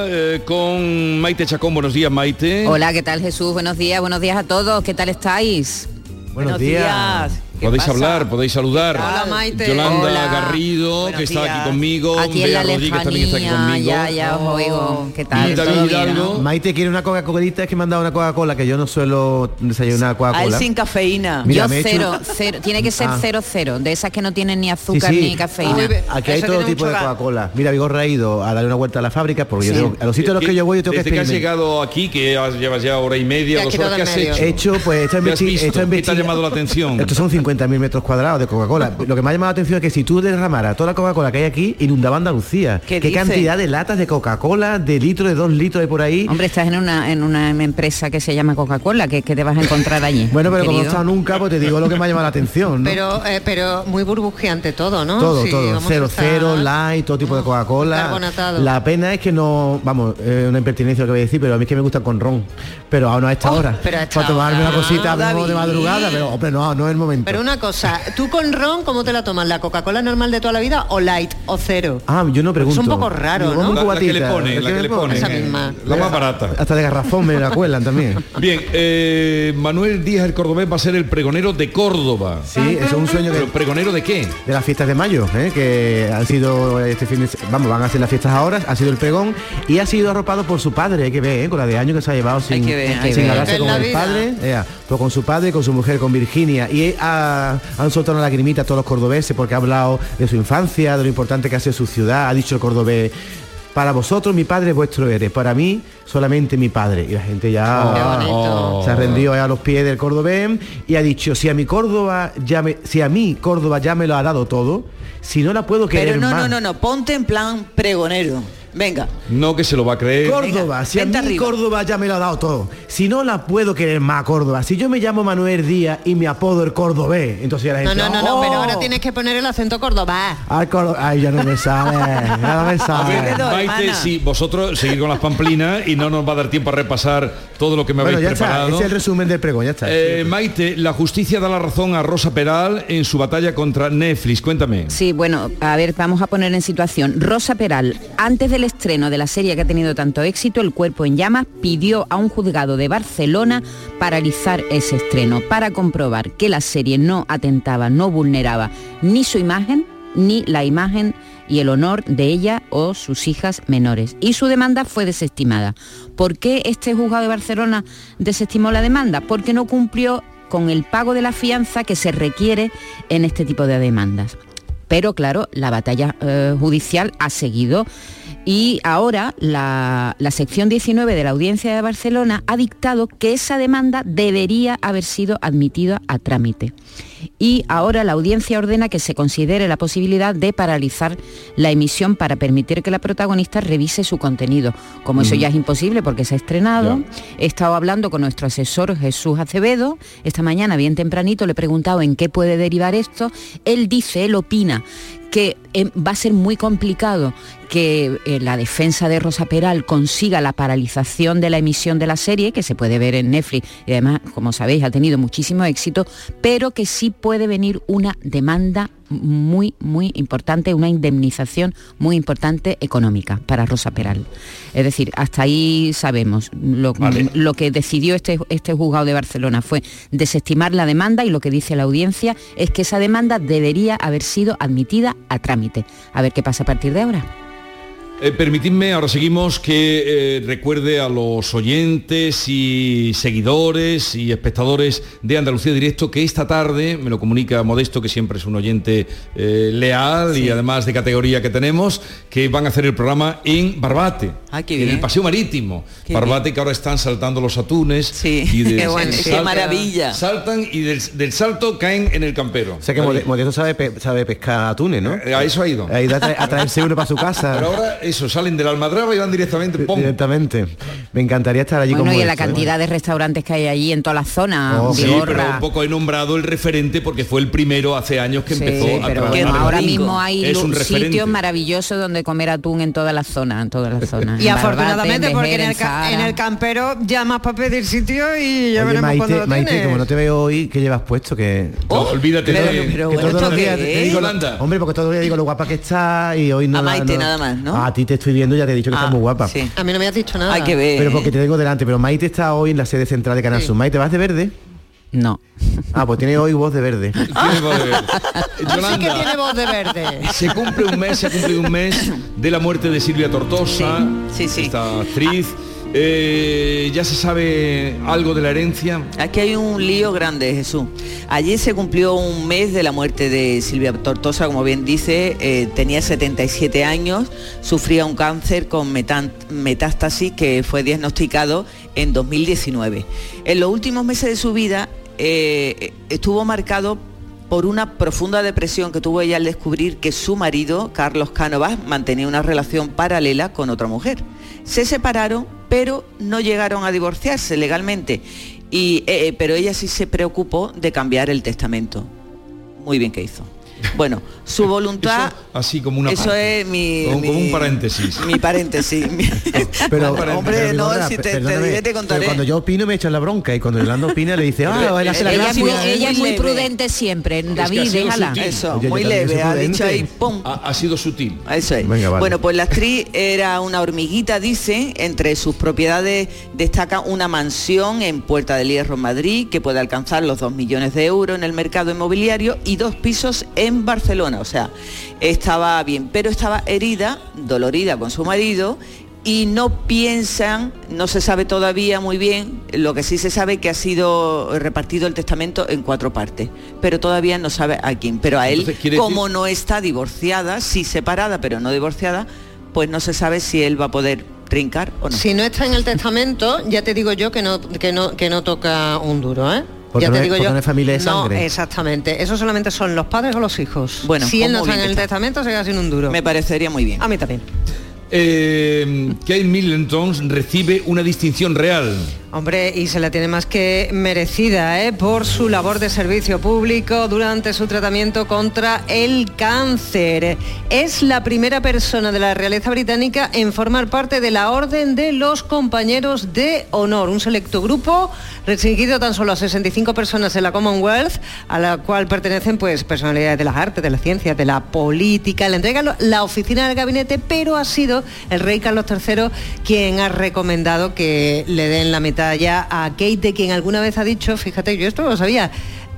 con Maite Chacón. Buenos días, Maite. Hola, ¿qué tal, Jesús? Buenos días a todos. ¿Qué tal estáis? Buenos días. Podéis hablar, podéis saludar. Hola, Maite. Yolanda Hola. Garrido, Buenos que está días. aquí conmigo. Aquí en Bea la Rodríguez también está aquí conmigo. Ya os oigo. ¿Qué tal? Y David ¿Todo bien, Hidalgo. no? Maite quiere una Coca-Colita, es que me han dado una Coca-Cola, que yo no suelo desayunar Coca-Cola. A él sin cafeína. Mira, Yo me he hecho- cero. Tiene que ser 0,0, de esas que no tienen ni azúcar Sí, sí. ni cafeína. Aquí hay todo tipo de Coca-Cola. Mira, Vigorra ha ido a darle una vuelta a la fábrica, porque yo tengo- a los sitios a los que yo voy yo tengo que Desde que has experimentar. llegado aquí, que llevas ya hora y media, 2 horas, ¿qué has hecho? He hecho, pues, esta ¿Qué has visto? ¿Qué te ha llamado la atención? Estos son 50.000 metros cuadrados de Coca-Cola. Lo que me ha llamado la atención es que si tú derramaras toda la Coca-Cola que hay aquí, inundaba Andalucía. ¿Qué dice? cantidad de latas de Coca-Cola, de litros, de 2 litros de por ahí? Hombre, estás en una empresa que se llama Coca-Cola, que te vas a encontrar allí. Bueno, pero como no he querido. estado nunca, pues te digo lo que me ha llamado la atención, ¿no? Pero muy burbujeante todo, ¿no? Todo, Sí, todo. vamos a 0, estar 0, light, todo tipo de Coca-Cola. carbonatado. La pena es que no, vamos, una impertinencia lo que voy a decir, pero a mí es que me gusta con ron. Pero aún no a esta hora. pero a esta Para tomarme hora, una cosita David. de madrugada, pero hombre, no es el momento. Pero una cosa, ¿tú con ron cómo te la tomas? ¿La Coca-Cola normal de toda la vida o light o cero? Ah, yo no pregunto. Es un poco raro, Digo, ¿no? vamos La que le cubatita, pone, la que le pone. Esa misma. La más barata. Hasta de garrafón me la cuelan también. Bien, Manuel Díaz el Cordobés va a ser el pregonero de Córdoba. Sí, eso es un sueño que... ¿Pero pregonero de qué? De las fiestas de mayo, que han sido este fin de van a ser las fiestas ahora, ha sido el pregón y ha sido arropado por su padre, hay que ver, con la de años que se ha llevado sin, sin hablarse con el padre, pues con su padre, con su mujer, con Virginia, y han soltado una lagrimita a todos los cordobeses porque ha hablado de su infancia, de lo importante que ha sido su ciudad, ha dicho el cordobés: para vosotros mi padre vuestro eres, para mí solamente mi padre. Y la gente ya se ha rendido a los pies del cordobés y ha dicho: si a mí Córdoba ya me lo ha dado todo, si no la puedo querer Pero más. no, ponte en plan pregonero. Venga. No, que se lo va a creer. Córdoba, si a mí Córdoba ya me lo ha dado todo, si no la puedo querer más Córdoba, si yo me llamo Manuel Díaz y me apodo el cordobés, entonces ya la gente... No, pero ahora tienes que poner el acento cordobés. Ay, ya no me sale, ya no me sale. Maite, si vosotros seguir con las pamplinas y no nos va a dar tiempo a repasar todo lo que me Bueno, habéis ya preparado. está, es el resumen del pregón, ya está. Maite, la justicia da la razón a Rosa Peral en su batalla contra Netflix. Cuéntame. Sí, bueno, a ver, vamos a poner en situación. Rosa Peral, antes del estreno de la serie que ha tenido tanto éxito, El cuerpo en llamas, pidió a un juzgado de Barcelona paralizar ese estreno para comprobar que la serie no atentaba, no vulneraba ni su imagen, ni la imagen y el honor de ella o sus hijas menores. Y su demanda fue desestimada. ¿Por qué este juzgado de Barcelona desestimó la demanda? Porque no cumplió con el pago de la fianza que se requiere en este tipo de demandas. Pero claro, la batalla judicial ha seguido y ahora la sección 19 de la Audiencia de Barcelona ha dictado que esa demanda debería haber sido admitida a trámite. Y ahora la audiencia ordena que se considere la posibilidad de paralizar la emisión para permitir que la protagonista revise su contenido. Como eso ya es imposible porque se ha estrenado, he estado hablando con nuestro asesor Jesús Acevedo, esta mañana bien tempranito le he preguntado en qué puede derivar esto. Él opina que va a ser muy complicado que la defensa de Rosa Peral consiga la paralización de la emisión de la serie, que se puede ver en Netflix y además, como sabéis, ha tenido muchísimo éxito, pero que sí puede venir una demanda muy, muy importante, una indemnización muy importante económica para Rosa Peral. Es decir, hasta ahí sabemos. Lo que decidió este juzgado de Barcelona fue desestimar la demanda y lo que dice la audiencia es que esa demanda debería haber sido admitida a trámite. A ver qué pasa a partir de ahora. Permitidme, ahora seguimos, que recuerde a los oyentes y seguidores y espectadores de Andalucía Directo que esta tarde, me lo comunica Modesto, que siempre es un oyente leal y además de categoría que tenemos, que van a hacer el programa en Barbate, en el Paseo Marítimo. Barbate, que ahora están saltando los atunes. Y qué maravilla. Saltan y del salto caen en el campero. O sea que Modesto sabe pescar atunes, ¿no? A eso ha ido. Ha ido a traerse uno para su casa. Pero ahora eso, salen de la Almadraba y van directamente. ¡Pum! Directamente. Me encantaría estar allí. Bueno, y la cantidad de restaurantes que hay allí en toda la zona. Sí, pero un poco he nombrado el referente porque fue el primero hace años que empezó a trabajar. Bueno, ahora mismo hay sitios maravillosos donde comer atún en toda la zona, Y afortunadamente porque en el campero llamas para pedir sitio y ya veremos cuándo lo Maite, tienes. como no te veo hoy, ¿qué llevas puesto? Que olvídate que todos los días te digo, hombre, porque todos los días digo lo guapa que está y hoy no. A Maite nada más, ¿no? A ti te estoy viendo, ya te he dicho que estás muy guapa. Sí. A mí no me has dicho nada. Hay que ver. Pero porque te tengo delante, pero Maite está hoy en la sede central de Canal Sur. Maite, ¿vas de verde? No. Pues tiene hoy voz de verde. Tiene voz de verde. Sí que tiene voz de verde. Se ha cumplido un mes de la muerte de Silvia Tortosa, esta actriz. ¿Ya se sabe algo de la herencia? Aquí hay un lío grande, Jesús. Ayer se cumplió un mes de la muerte de Silvia Tortosa, como bien dice, tenía 77 años, sufría un cáncer con metástasis que fue diagnosticado en 2019. En los últimos meses de su vida estuvo marcado por una profunda depresión que tuvo ella al descubrir que su marido, Carlos Cánovas, mantenía una relación paralela con otra mujer. Se separaron, pero no llegaron a divorciarse legalmente, pero ella sí se preocupó de cambiar el testamento. Muy bien que hizo. Bueno, su voluntad... Eso, así como una eso parte, es mi... como un paréntesis. Mi paréntesis. Pero, hombre, no, si te diré, te contaré. Pero cuando yo opino me echan la bronca y cuando Yolanda opina le dice, él hace la gracia. Ella es muy prudente siempre, David, déjala. Eso, muy leve, ha dicho ahí, ¡pum! Ha sido sutil. Eso es. Venga, vale. Bueno, pues la actriz era una hormiguita, dice. Entre sus propiedades destaca una mansión en Puerta del Hierro, en Madrid, que puede alcanzar los 2 millones de euros en el mercado inmobiliario, y 2 pisos en Barcelona. O sea, estaba bien, pero estaba herida, dolorida con su marido, y no se sabe todavía muy bien. Lo que sí se sabe que ha sido repartido el testamento en 4 partes, pero todavía no sabe a quién. Pero a él, como no está divorciada, sí separada, pero no divorciada, pues no se sabe si él va a poder trincar o no. Si no está en el testamento, ya te digo yo que no toca un duro, ¿eh? Porque ya no te es, digo yo, no es familia de sangre. No, exactamente. Eso solamente son los padres o los hijos. Bueno, si él no está en el testamento, se queda sin un duro. Me parecería muy bien. A mí también. Kate Middleton recibe una distinción real. Hombre, y se la tiene más que merecida, por su labor de servicio público durante su tratamiento contra el cáncer. Es la primera persona de la realeza británica en formar parte de la Orden de los Compañeros de Honor, un selecto grupo restringido tan solo a 65 personas en la Commonwealth, a la cual pertenecen pues personalidades de las artes, de las ciencias, de la política. Le entrega la oficina del gabinete, pero ha sido el rey Carlos III quien ha recomendado que le den la medalla a Kate, de quien alguna vez ha dicho, fíjate, yo esto no lo sabía,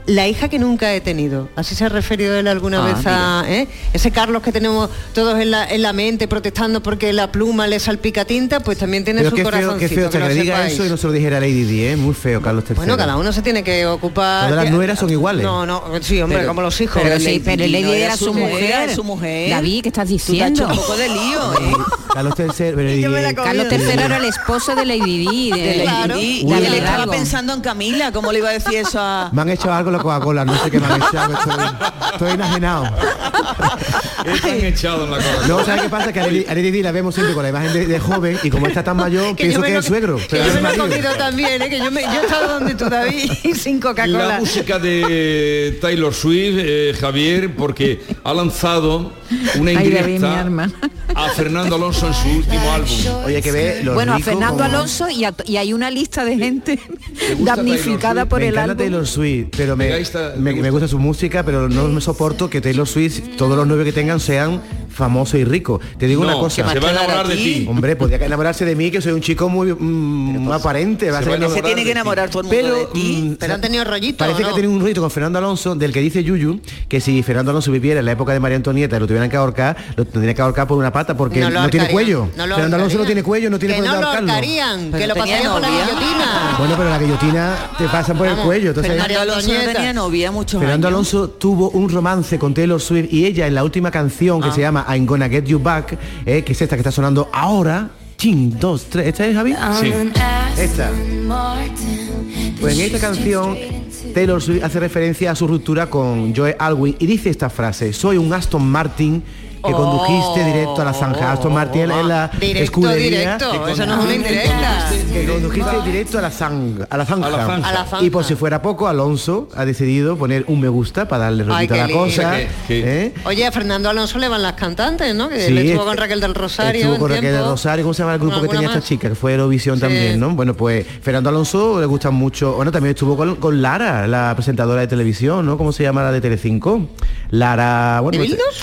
la hija que nunca he tenido. Así se ha referido él alguna vez a ese Carlos que tenemos todos en la mente protestando porque la pluma le salpica tinta, pues también tiene su corazoncito. Qué feo que le diga eso y no se lo dijera a Lady Di, muy feo, Carlos III. Bueno, cada uno se tiene que ocupar. Todas las nueras son iguales. No, sí, hombre, como los hijos. Pero Lady Di era su mujer. David, ¿qué estás diciendo? Un poco de lío, Carlos III, Carlos III era el esposo de Lady Di. Y él estaba pensando en Camila, ¿cómo le iba a decir eso a...? Me han hecho algo la Coca-Cola, no sé qué me han echado, estoy enajenado. Están echados en la Coca-Cola. No, ¿sabes qué pasa? Que a Lady Di la vemos siempre con la imagen de joven y como está tan mayor, pienso que es el suegro. Que yo me lo he cogido también, que yo he estado donde tú, David, sin Coca-Cola. La música de Taylor Swift, Javier, porque ha lanzado una indirecta a Fernando Alonso en su último álbum. Oye, que ve bueno, a Fernando Alonso y hay una lista de gente damnificada por el álbum. Taylor Swift, pero me gusta su música, pero no me soporto que Taylor Swift, todos los novios que tengan sean famosos y ricos. Te digo una cosa. Se va a enamorar de ti. Hombre, podría enamorarse de mí, que soy un chico muy aparente. Se tiene que enamorar todo el mundo de ti. Pero han tenido rollito. Parece que ha tenido un rollito con Fernando Alonso, del que dice Yuyu que si Fernando Alonso viviera en la época de María Antonieta y lo tuvieran que ahorcar, lo tendrían que ahorcar por una pata porque no tiene cuello. Fernando Alonso no tiene cuello, no tiene que por no lo ahorcarlo. ahorcarían, que lo pasarían por la guillotina. Bueno, pero la guillotina te pasan por el cuello. Entonces, Fernando Alonso no tenía novia muchos Fernando años. Alonso tuvo un romance con Taylor Swift y ella en la última canción que se llama I'm Gonna Get You Back, que es esta que está sonando ahora. Chin, 2, 3. ¿Esta es, Javi? Sí. Esta. Pues en esta canción Taylor Swift hace referencia a su ruptura con Joe Alwyn y dice esta frase: soy un Aston Martin que condujiste directo a la zanja. Aston Martin es la escudería. Eso no es una indirecta. Que condujiste directo a la zanja. Y por si fuera poco, Alonso ha decidido poner un me gusta para darle rollito a la cosa. Oye, a Fernando Alonso le van las cantantes, ¿no? Que le estuvo con Raquel del Rosario. Estuvo con Raquel del Rosario. ¿Cómo se llama el grupo que tenía esta chica? Que fue Eurovisión también, ¿no? Bueno, pues Fernando Alonso le gusta mucho. Bueno, también estuvo con Lara, la presentadora de televisión, ¿no? ¿Cómo se llama la de Telecinco? Lara, bueno,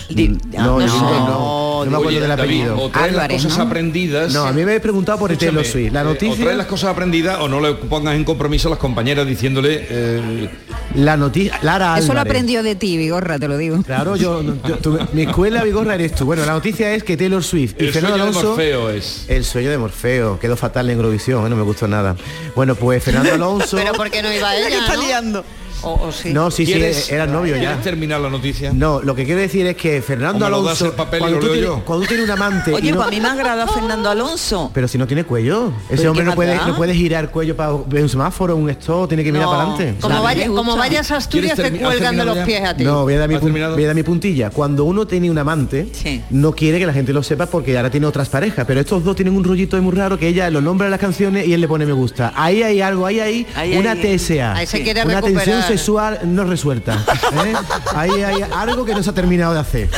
no me acuerdo del apellido. O traes las cosas aprendidas. No, a mí me he preguntado por Taylor Swift. La noticia. O traes las cosas aprendidas o no le pongas en compromiso a las compañeras diciéndole. La noticia. Lara Álvarez. Eso lo aprendió de ti, Vigorra, te lo digo. Claro, mi escuela, Vigorra, eres tú. Bueno, la noticia es que Taylor Swift y Fernando Alonso. El sueño de Morfeo. Quedó fatal en Eurovisión, no me gustó nada. Bueno, pues Fernando Alonso. Pero ¿por qué no iba ella? Está liando. Sí. No, sí, era novio ya. ¿Quieres terminar la noticia? No, lo que quiero decir es que Fernando Alonso, cuando tú tienes un amante. Oye, pues a mí me agrada Fernando Alonso. Pero si no tiene cuello, ese hombre no puede girar el cuello para ver un semáforo, un stop, tiene que mirar para adelante. Como vayas a Asturias te cuelgan de los pies a ti. No, voy a dar mi puntilla. Cuando uno tiene un amante, no quiere que la gente lo sepa porque ahora tiene otras parejas, pero estos dos tienen un rollito muy raro que ella lo nombra en las canciones y él le pone me gusta. Ahí hay algo, una TSA, ahí se quiere una recuperar. tensión sexual no resuelta. Ahí hay algo que no se ha terminado de hacer.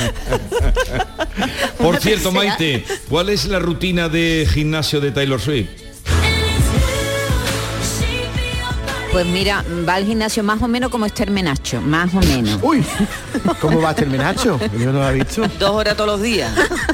Por cierto, Maite, ¿cuál es la rutina de gimnasio de Taylor Swift? Pues mira, va al gimnasio más o menos como Esther Menacho, más o menos. Uy, ¿cómo va Esther Menacho? Yo no lo he visto. 2 horas todos los días.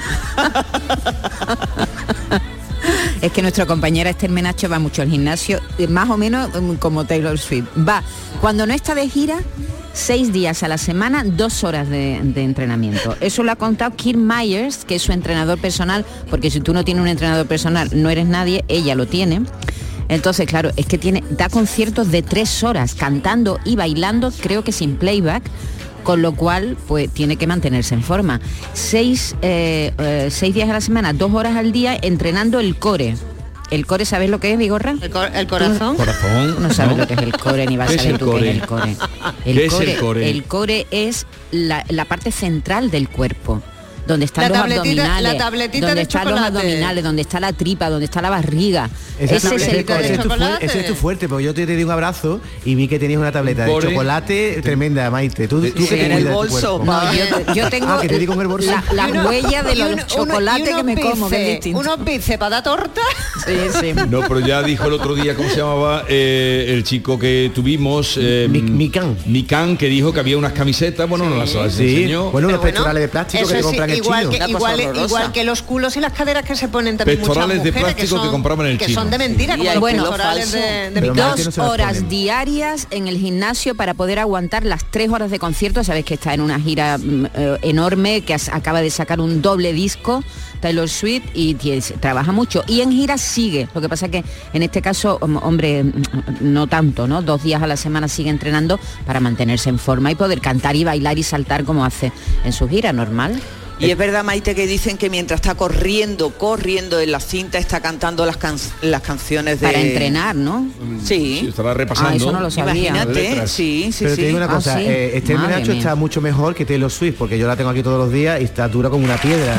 Es que nuestra compañera Esther Menacho va mucho al gimnasio, más o menos como Taylor Swift. Va, cuando no está de gira, 6 días a la semana, 2 horas de entrenamiento. Eso lo ha contado Kirk Myers, que es su entrenador personal, porque si tú no tienes un entrenador personal, no eres nadie, ella lo tiene. Entonces, claro, es que da conciertos de 3 horas, cantando y bailando, creo que sin playback, con lo cual pues tiene que mantenerse en forma. 6 días a la semana, 2 horas al día entrenando el core. ¿El core sabes lo que es, Vigorra? ¿El corazón? No sabes lo que es el core, ni vas a saber tú qué es el core. ¿Qué es el core? El core es la parte central del cuerpo. Donde están los abdominales, donde están los abdominales, donde está la tripa, donde está la barriga. Ese es el core. Ese es tu fuerte, porque yo te di un abrazo y vi que tenías una tableta de chocolate tremenda, Maite. Tú que en el bolso. No, yo tengo que te digo en el bolso. La huella de los chocolates que me como, que es distinto. Unos bíceps para dar torta. Sí. No, pero ya dijo el otro día, ¿cómo se llamaba? El chico que tuvimos, Mikan, que dijo que había unas camisetas, bueno, no las enseñó. Bueno, unos pectorales de plástico que te compran igual que los culos y las caderas que se ponen también muchas pectorales mujeres, de plástico que compraban en el que chino. son de mentira, como los pectorales de mi casa. 2 horas diarias en el gimnasio para poder aguantar las 3 horas de concierto. Sabéis que está en una gira enorme, que acaba de sacar un doble disco, Taylor Swift, y trabaja mucho. Y en gira sigue. Lo que pasa que en este caso, hombre, no tanto, ¿no? 2 días a la semana sigue entrenando para mantenerse en forma y poder cantar y bailar y saltar como hace en su gira normal. Y es verdad, Maite, que dicen que mientras está corriendo en la cinta, está cantando las canciones de... Para entrenar, ¿no? Sí. Estará repasando. Eso no lo sabía. Imagínate, sí. Pero te digo una cosa, Esther Menacho está mucho mejor que Taylor Swift, porque yo la tengo aquí todos los días y está dura como una piedra,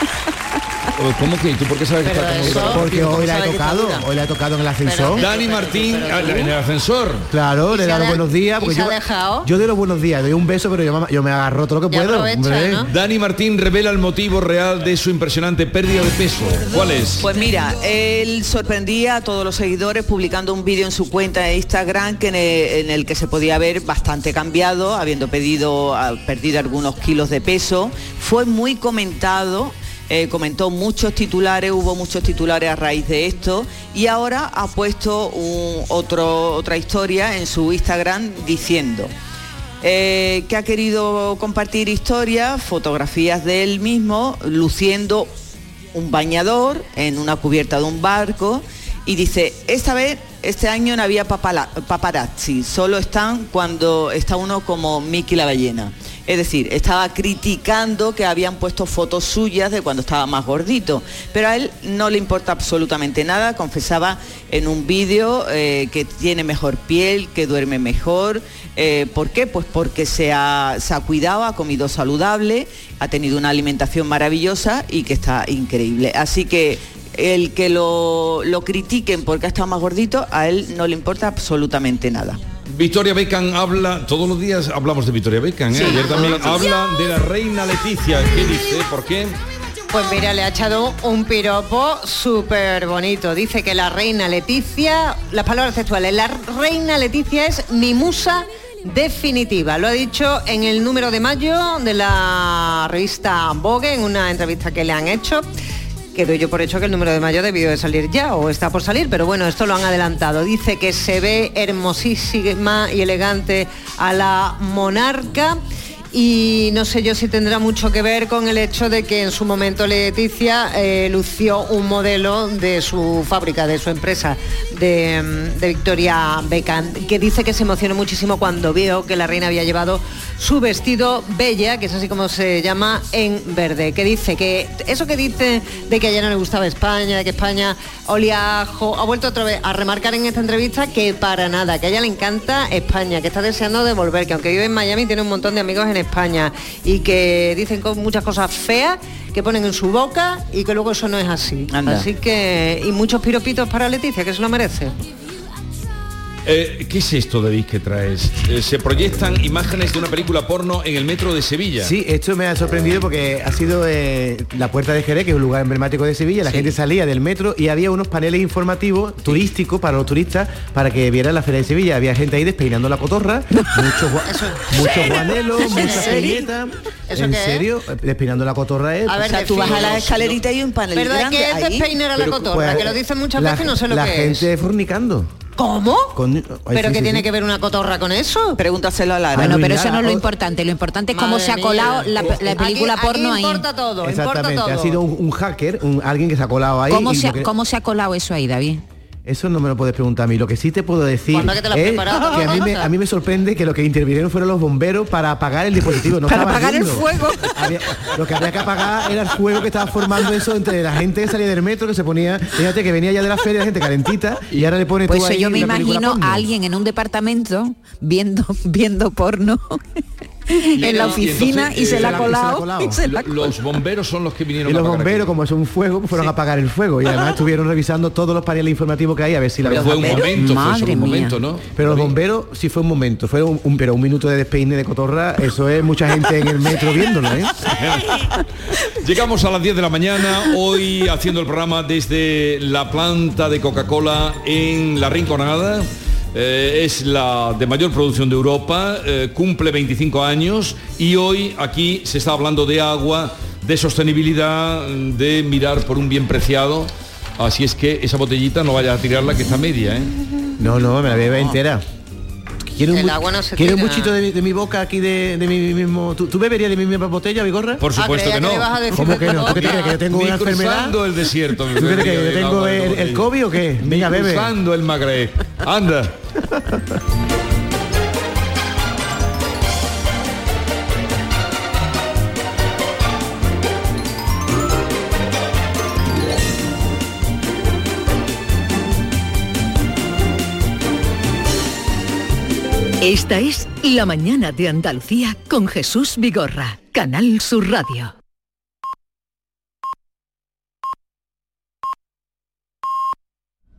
¿Cómo que? ¿Tú por qué sabes que está como dura? Porque hoy la he tocado en el ascensor. Dani Martín, en el ascensor. Claro, le he dado buenos días. Porque yo doy los buenos días, doy un beso, pero yo me agarro todo lo que puedo. ¿no? Dani Martín revela el motivo real de su impresionante pérdida de peso. ¿Cuál es? Pues mira, él sorprendía a todos los seguidores publicando un vídeo en su cuenta de Instagram en el que se podía ver bastante cambiado, habiendo perdido algunos kilos de peso. Fue muy comentado. Comentó muchos titulares, hubo muchos titulares a raíz de esto, y ahora ha puesto otra historia en su Instagram diciendo que ha querido compartir historias, fotografías de él mismo luciendo un bañador en una cubierta de un barco, y dice: este año no había paparazzi, solo están cuando está uno como Mickey la ballena. Es decir, estaba criticando que habían puesto fotos suyas de cuando estaba más gordito, pero a él no le importa absolutamente nada. Confesaba en un vídeo que tiene mejor piel, que duerme mejor. ¿Por qué? Pues porque se ha cuidado, ha comido saludable, ha tenido una alimentación maravillosa y que está increíble. Así que el que lo critiquen porque ha estado más gordito, a él no le importa absolutamente nada. Victoria Beckham habla, todos los días hablamos de Victoria Beckham, Sí. Ayer también habla de la reina Leticia. ¿Qué dice? ¿Por qué? Pues mira, le ha echado un piropo súper bonito. Dice que la reina Leticia, las palabras textuales, la reina Leticia es mi musa definitiva. Lo ha dicho en el número de mayo de la revista Vogue, en una entrevista que le han hecho. Que doy yo por hecho que el número de mayo debió de salir ya, o está por salir, pero bueno, esto lo han adelantado. Dice que se ve hermosísima y elegante a la monarca, y no sé yo si tendrá mucho que ver con el hecho de que en su momento Leticia lució un modelo de su fábrica, de su empresa, de Victoria Beckham, que dice que se emocionó muchísimo cuando vio que la reina había llevado su vestido Bella, que es así como se llama, en verde. Que dice que eso que dice de que a ella no le gustaba España, de que España olía a ajo, ha vuelto otra vez a remarcar en esta entrevista que para nada, que a ella le encanta España, que está deseando de volver, que aunque vive en Miami tiene un montón de amigos en España, y que dicen muchas cosas feas que ponen en su boca y que luego eso no es así. Anda. Así que, y muchos piropitos para Leticia, que se lo merece. ¿Qué es esto, David, que traes? Se proyectan imágenes de una película porno en el metro de Sevilla. Sí, esto me ha sorprendido porque ha sido la Puerta de Jerez, que es un lugar emblemático de Sevilla. La gente salía del metro y había unos paneles informativos turísticos para los turistas para que vieran la Feria de Sevilla. Había gente ahí despeinando la cotorra, muchos guanelos, muchas peinetas. ¿En serio? Despeinando la cotorra es. A ver, o sea, tú vas a la escalerita y un panel ¿verdad grande que es ahí? despeinar a la cotorra? Pues, que lo dicen muchas veces y no sé lo que es. La gente fornicando. ¿Cómo? ¿Pero sí, qué sí, tiene sí. que ver una cotorra con eso? Pregúntaselo a Lara. Bueno, pero nada, eso no es lo importante. Lo importante es cómo Madre se ha mía. colado la película porno aquí ahí. importa todo, Exactamente, importa todo. ha sido un hacker, alguien que se ha colado ahí. ¿Cómo y se ha colado eso ahí, David? Eso no me lo puedes preguntar a mí. Lo que sí te puedo decir Pues no, que te lo has es preparado, que a mí me sorprende que lo que intervinieron fueron los bomberos para apagar el dispositivo. No Para estaba apagar el ardiendo. fuego. Lo que había que apagar era el fuego que estaba formando eso entre la gente que salía del metro, que se ponía, fíjate que venía ya de la feria, la gente calentita, y ahora le pone Pues tú ahí yo me una película imagino porno. a alguien en un departamento viendo porno en la oficina y se la ha colado. Los bomberos son los que vinieron Y los a apagar bomberos, aquello. como es un fuego, pues fueron a apagar el fuego. Y además estuvieron revisando todos los paneles informativos que hay a ver si la Pero fue un momento, fue solo un momento, ¿no? Pero los bomberos sí fue un momento, fue pero un minuto de despeine de cotorra, eso es mucha gente en el metro viéndolo, ¿eh? Llegamos a las 10 de la mañana, hoy haciendo el programa desde la planta de Coca-Cola en La Rinconada. Es la de mayor producción de Europa, cumple 25 años y hoy aquí se está hablando de agua de sostenibilidad, de mirar por un bien preciado. Así es que esa botellita no vayas a tirarla, que está media, ¿eh? No, me la bebo entera. Quiero el agua no se ¿Quiero un tira. muchito de mi boca aquí de mi mismo... ¿Tú beberías de mi misma botella, Vigorra? Por supuesto que no. ¿Cómo que no? ¿Tú qué te crees, que yo tengo una enfermedad? Cruzando el desierto. ¿Tú crees que yo tengo el COVID o qué? Venga, bebe. Cruzando el Magreb. Anda. Esta es La Mañana de Andalucía con Jesús Vigorra, Canal Sur Radio.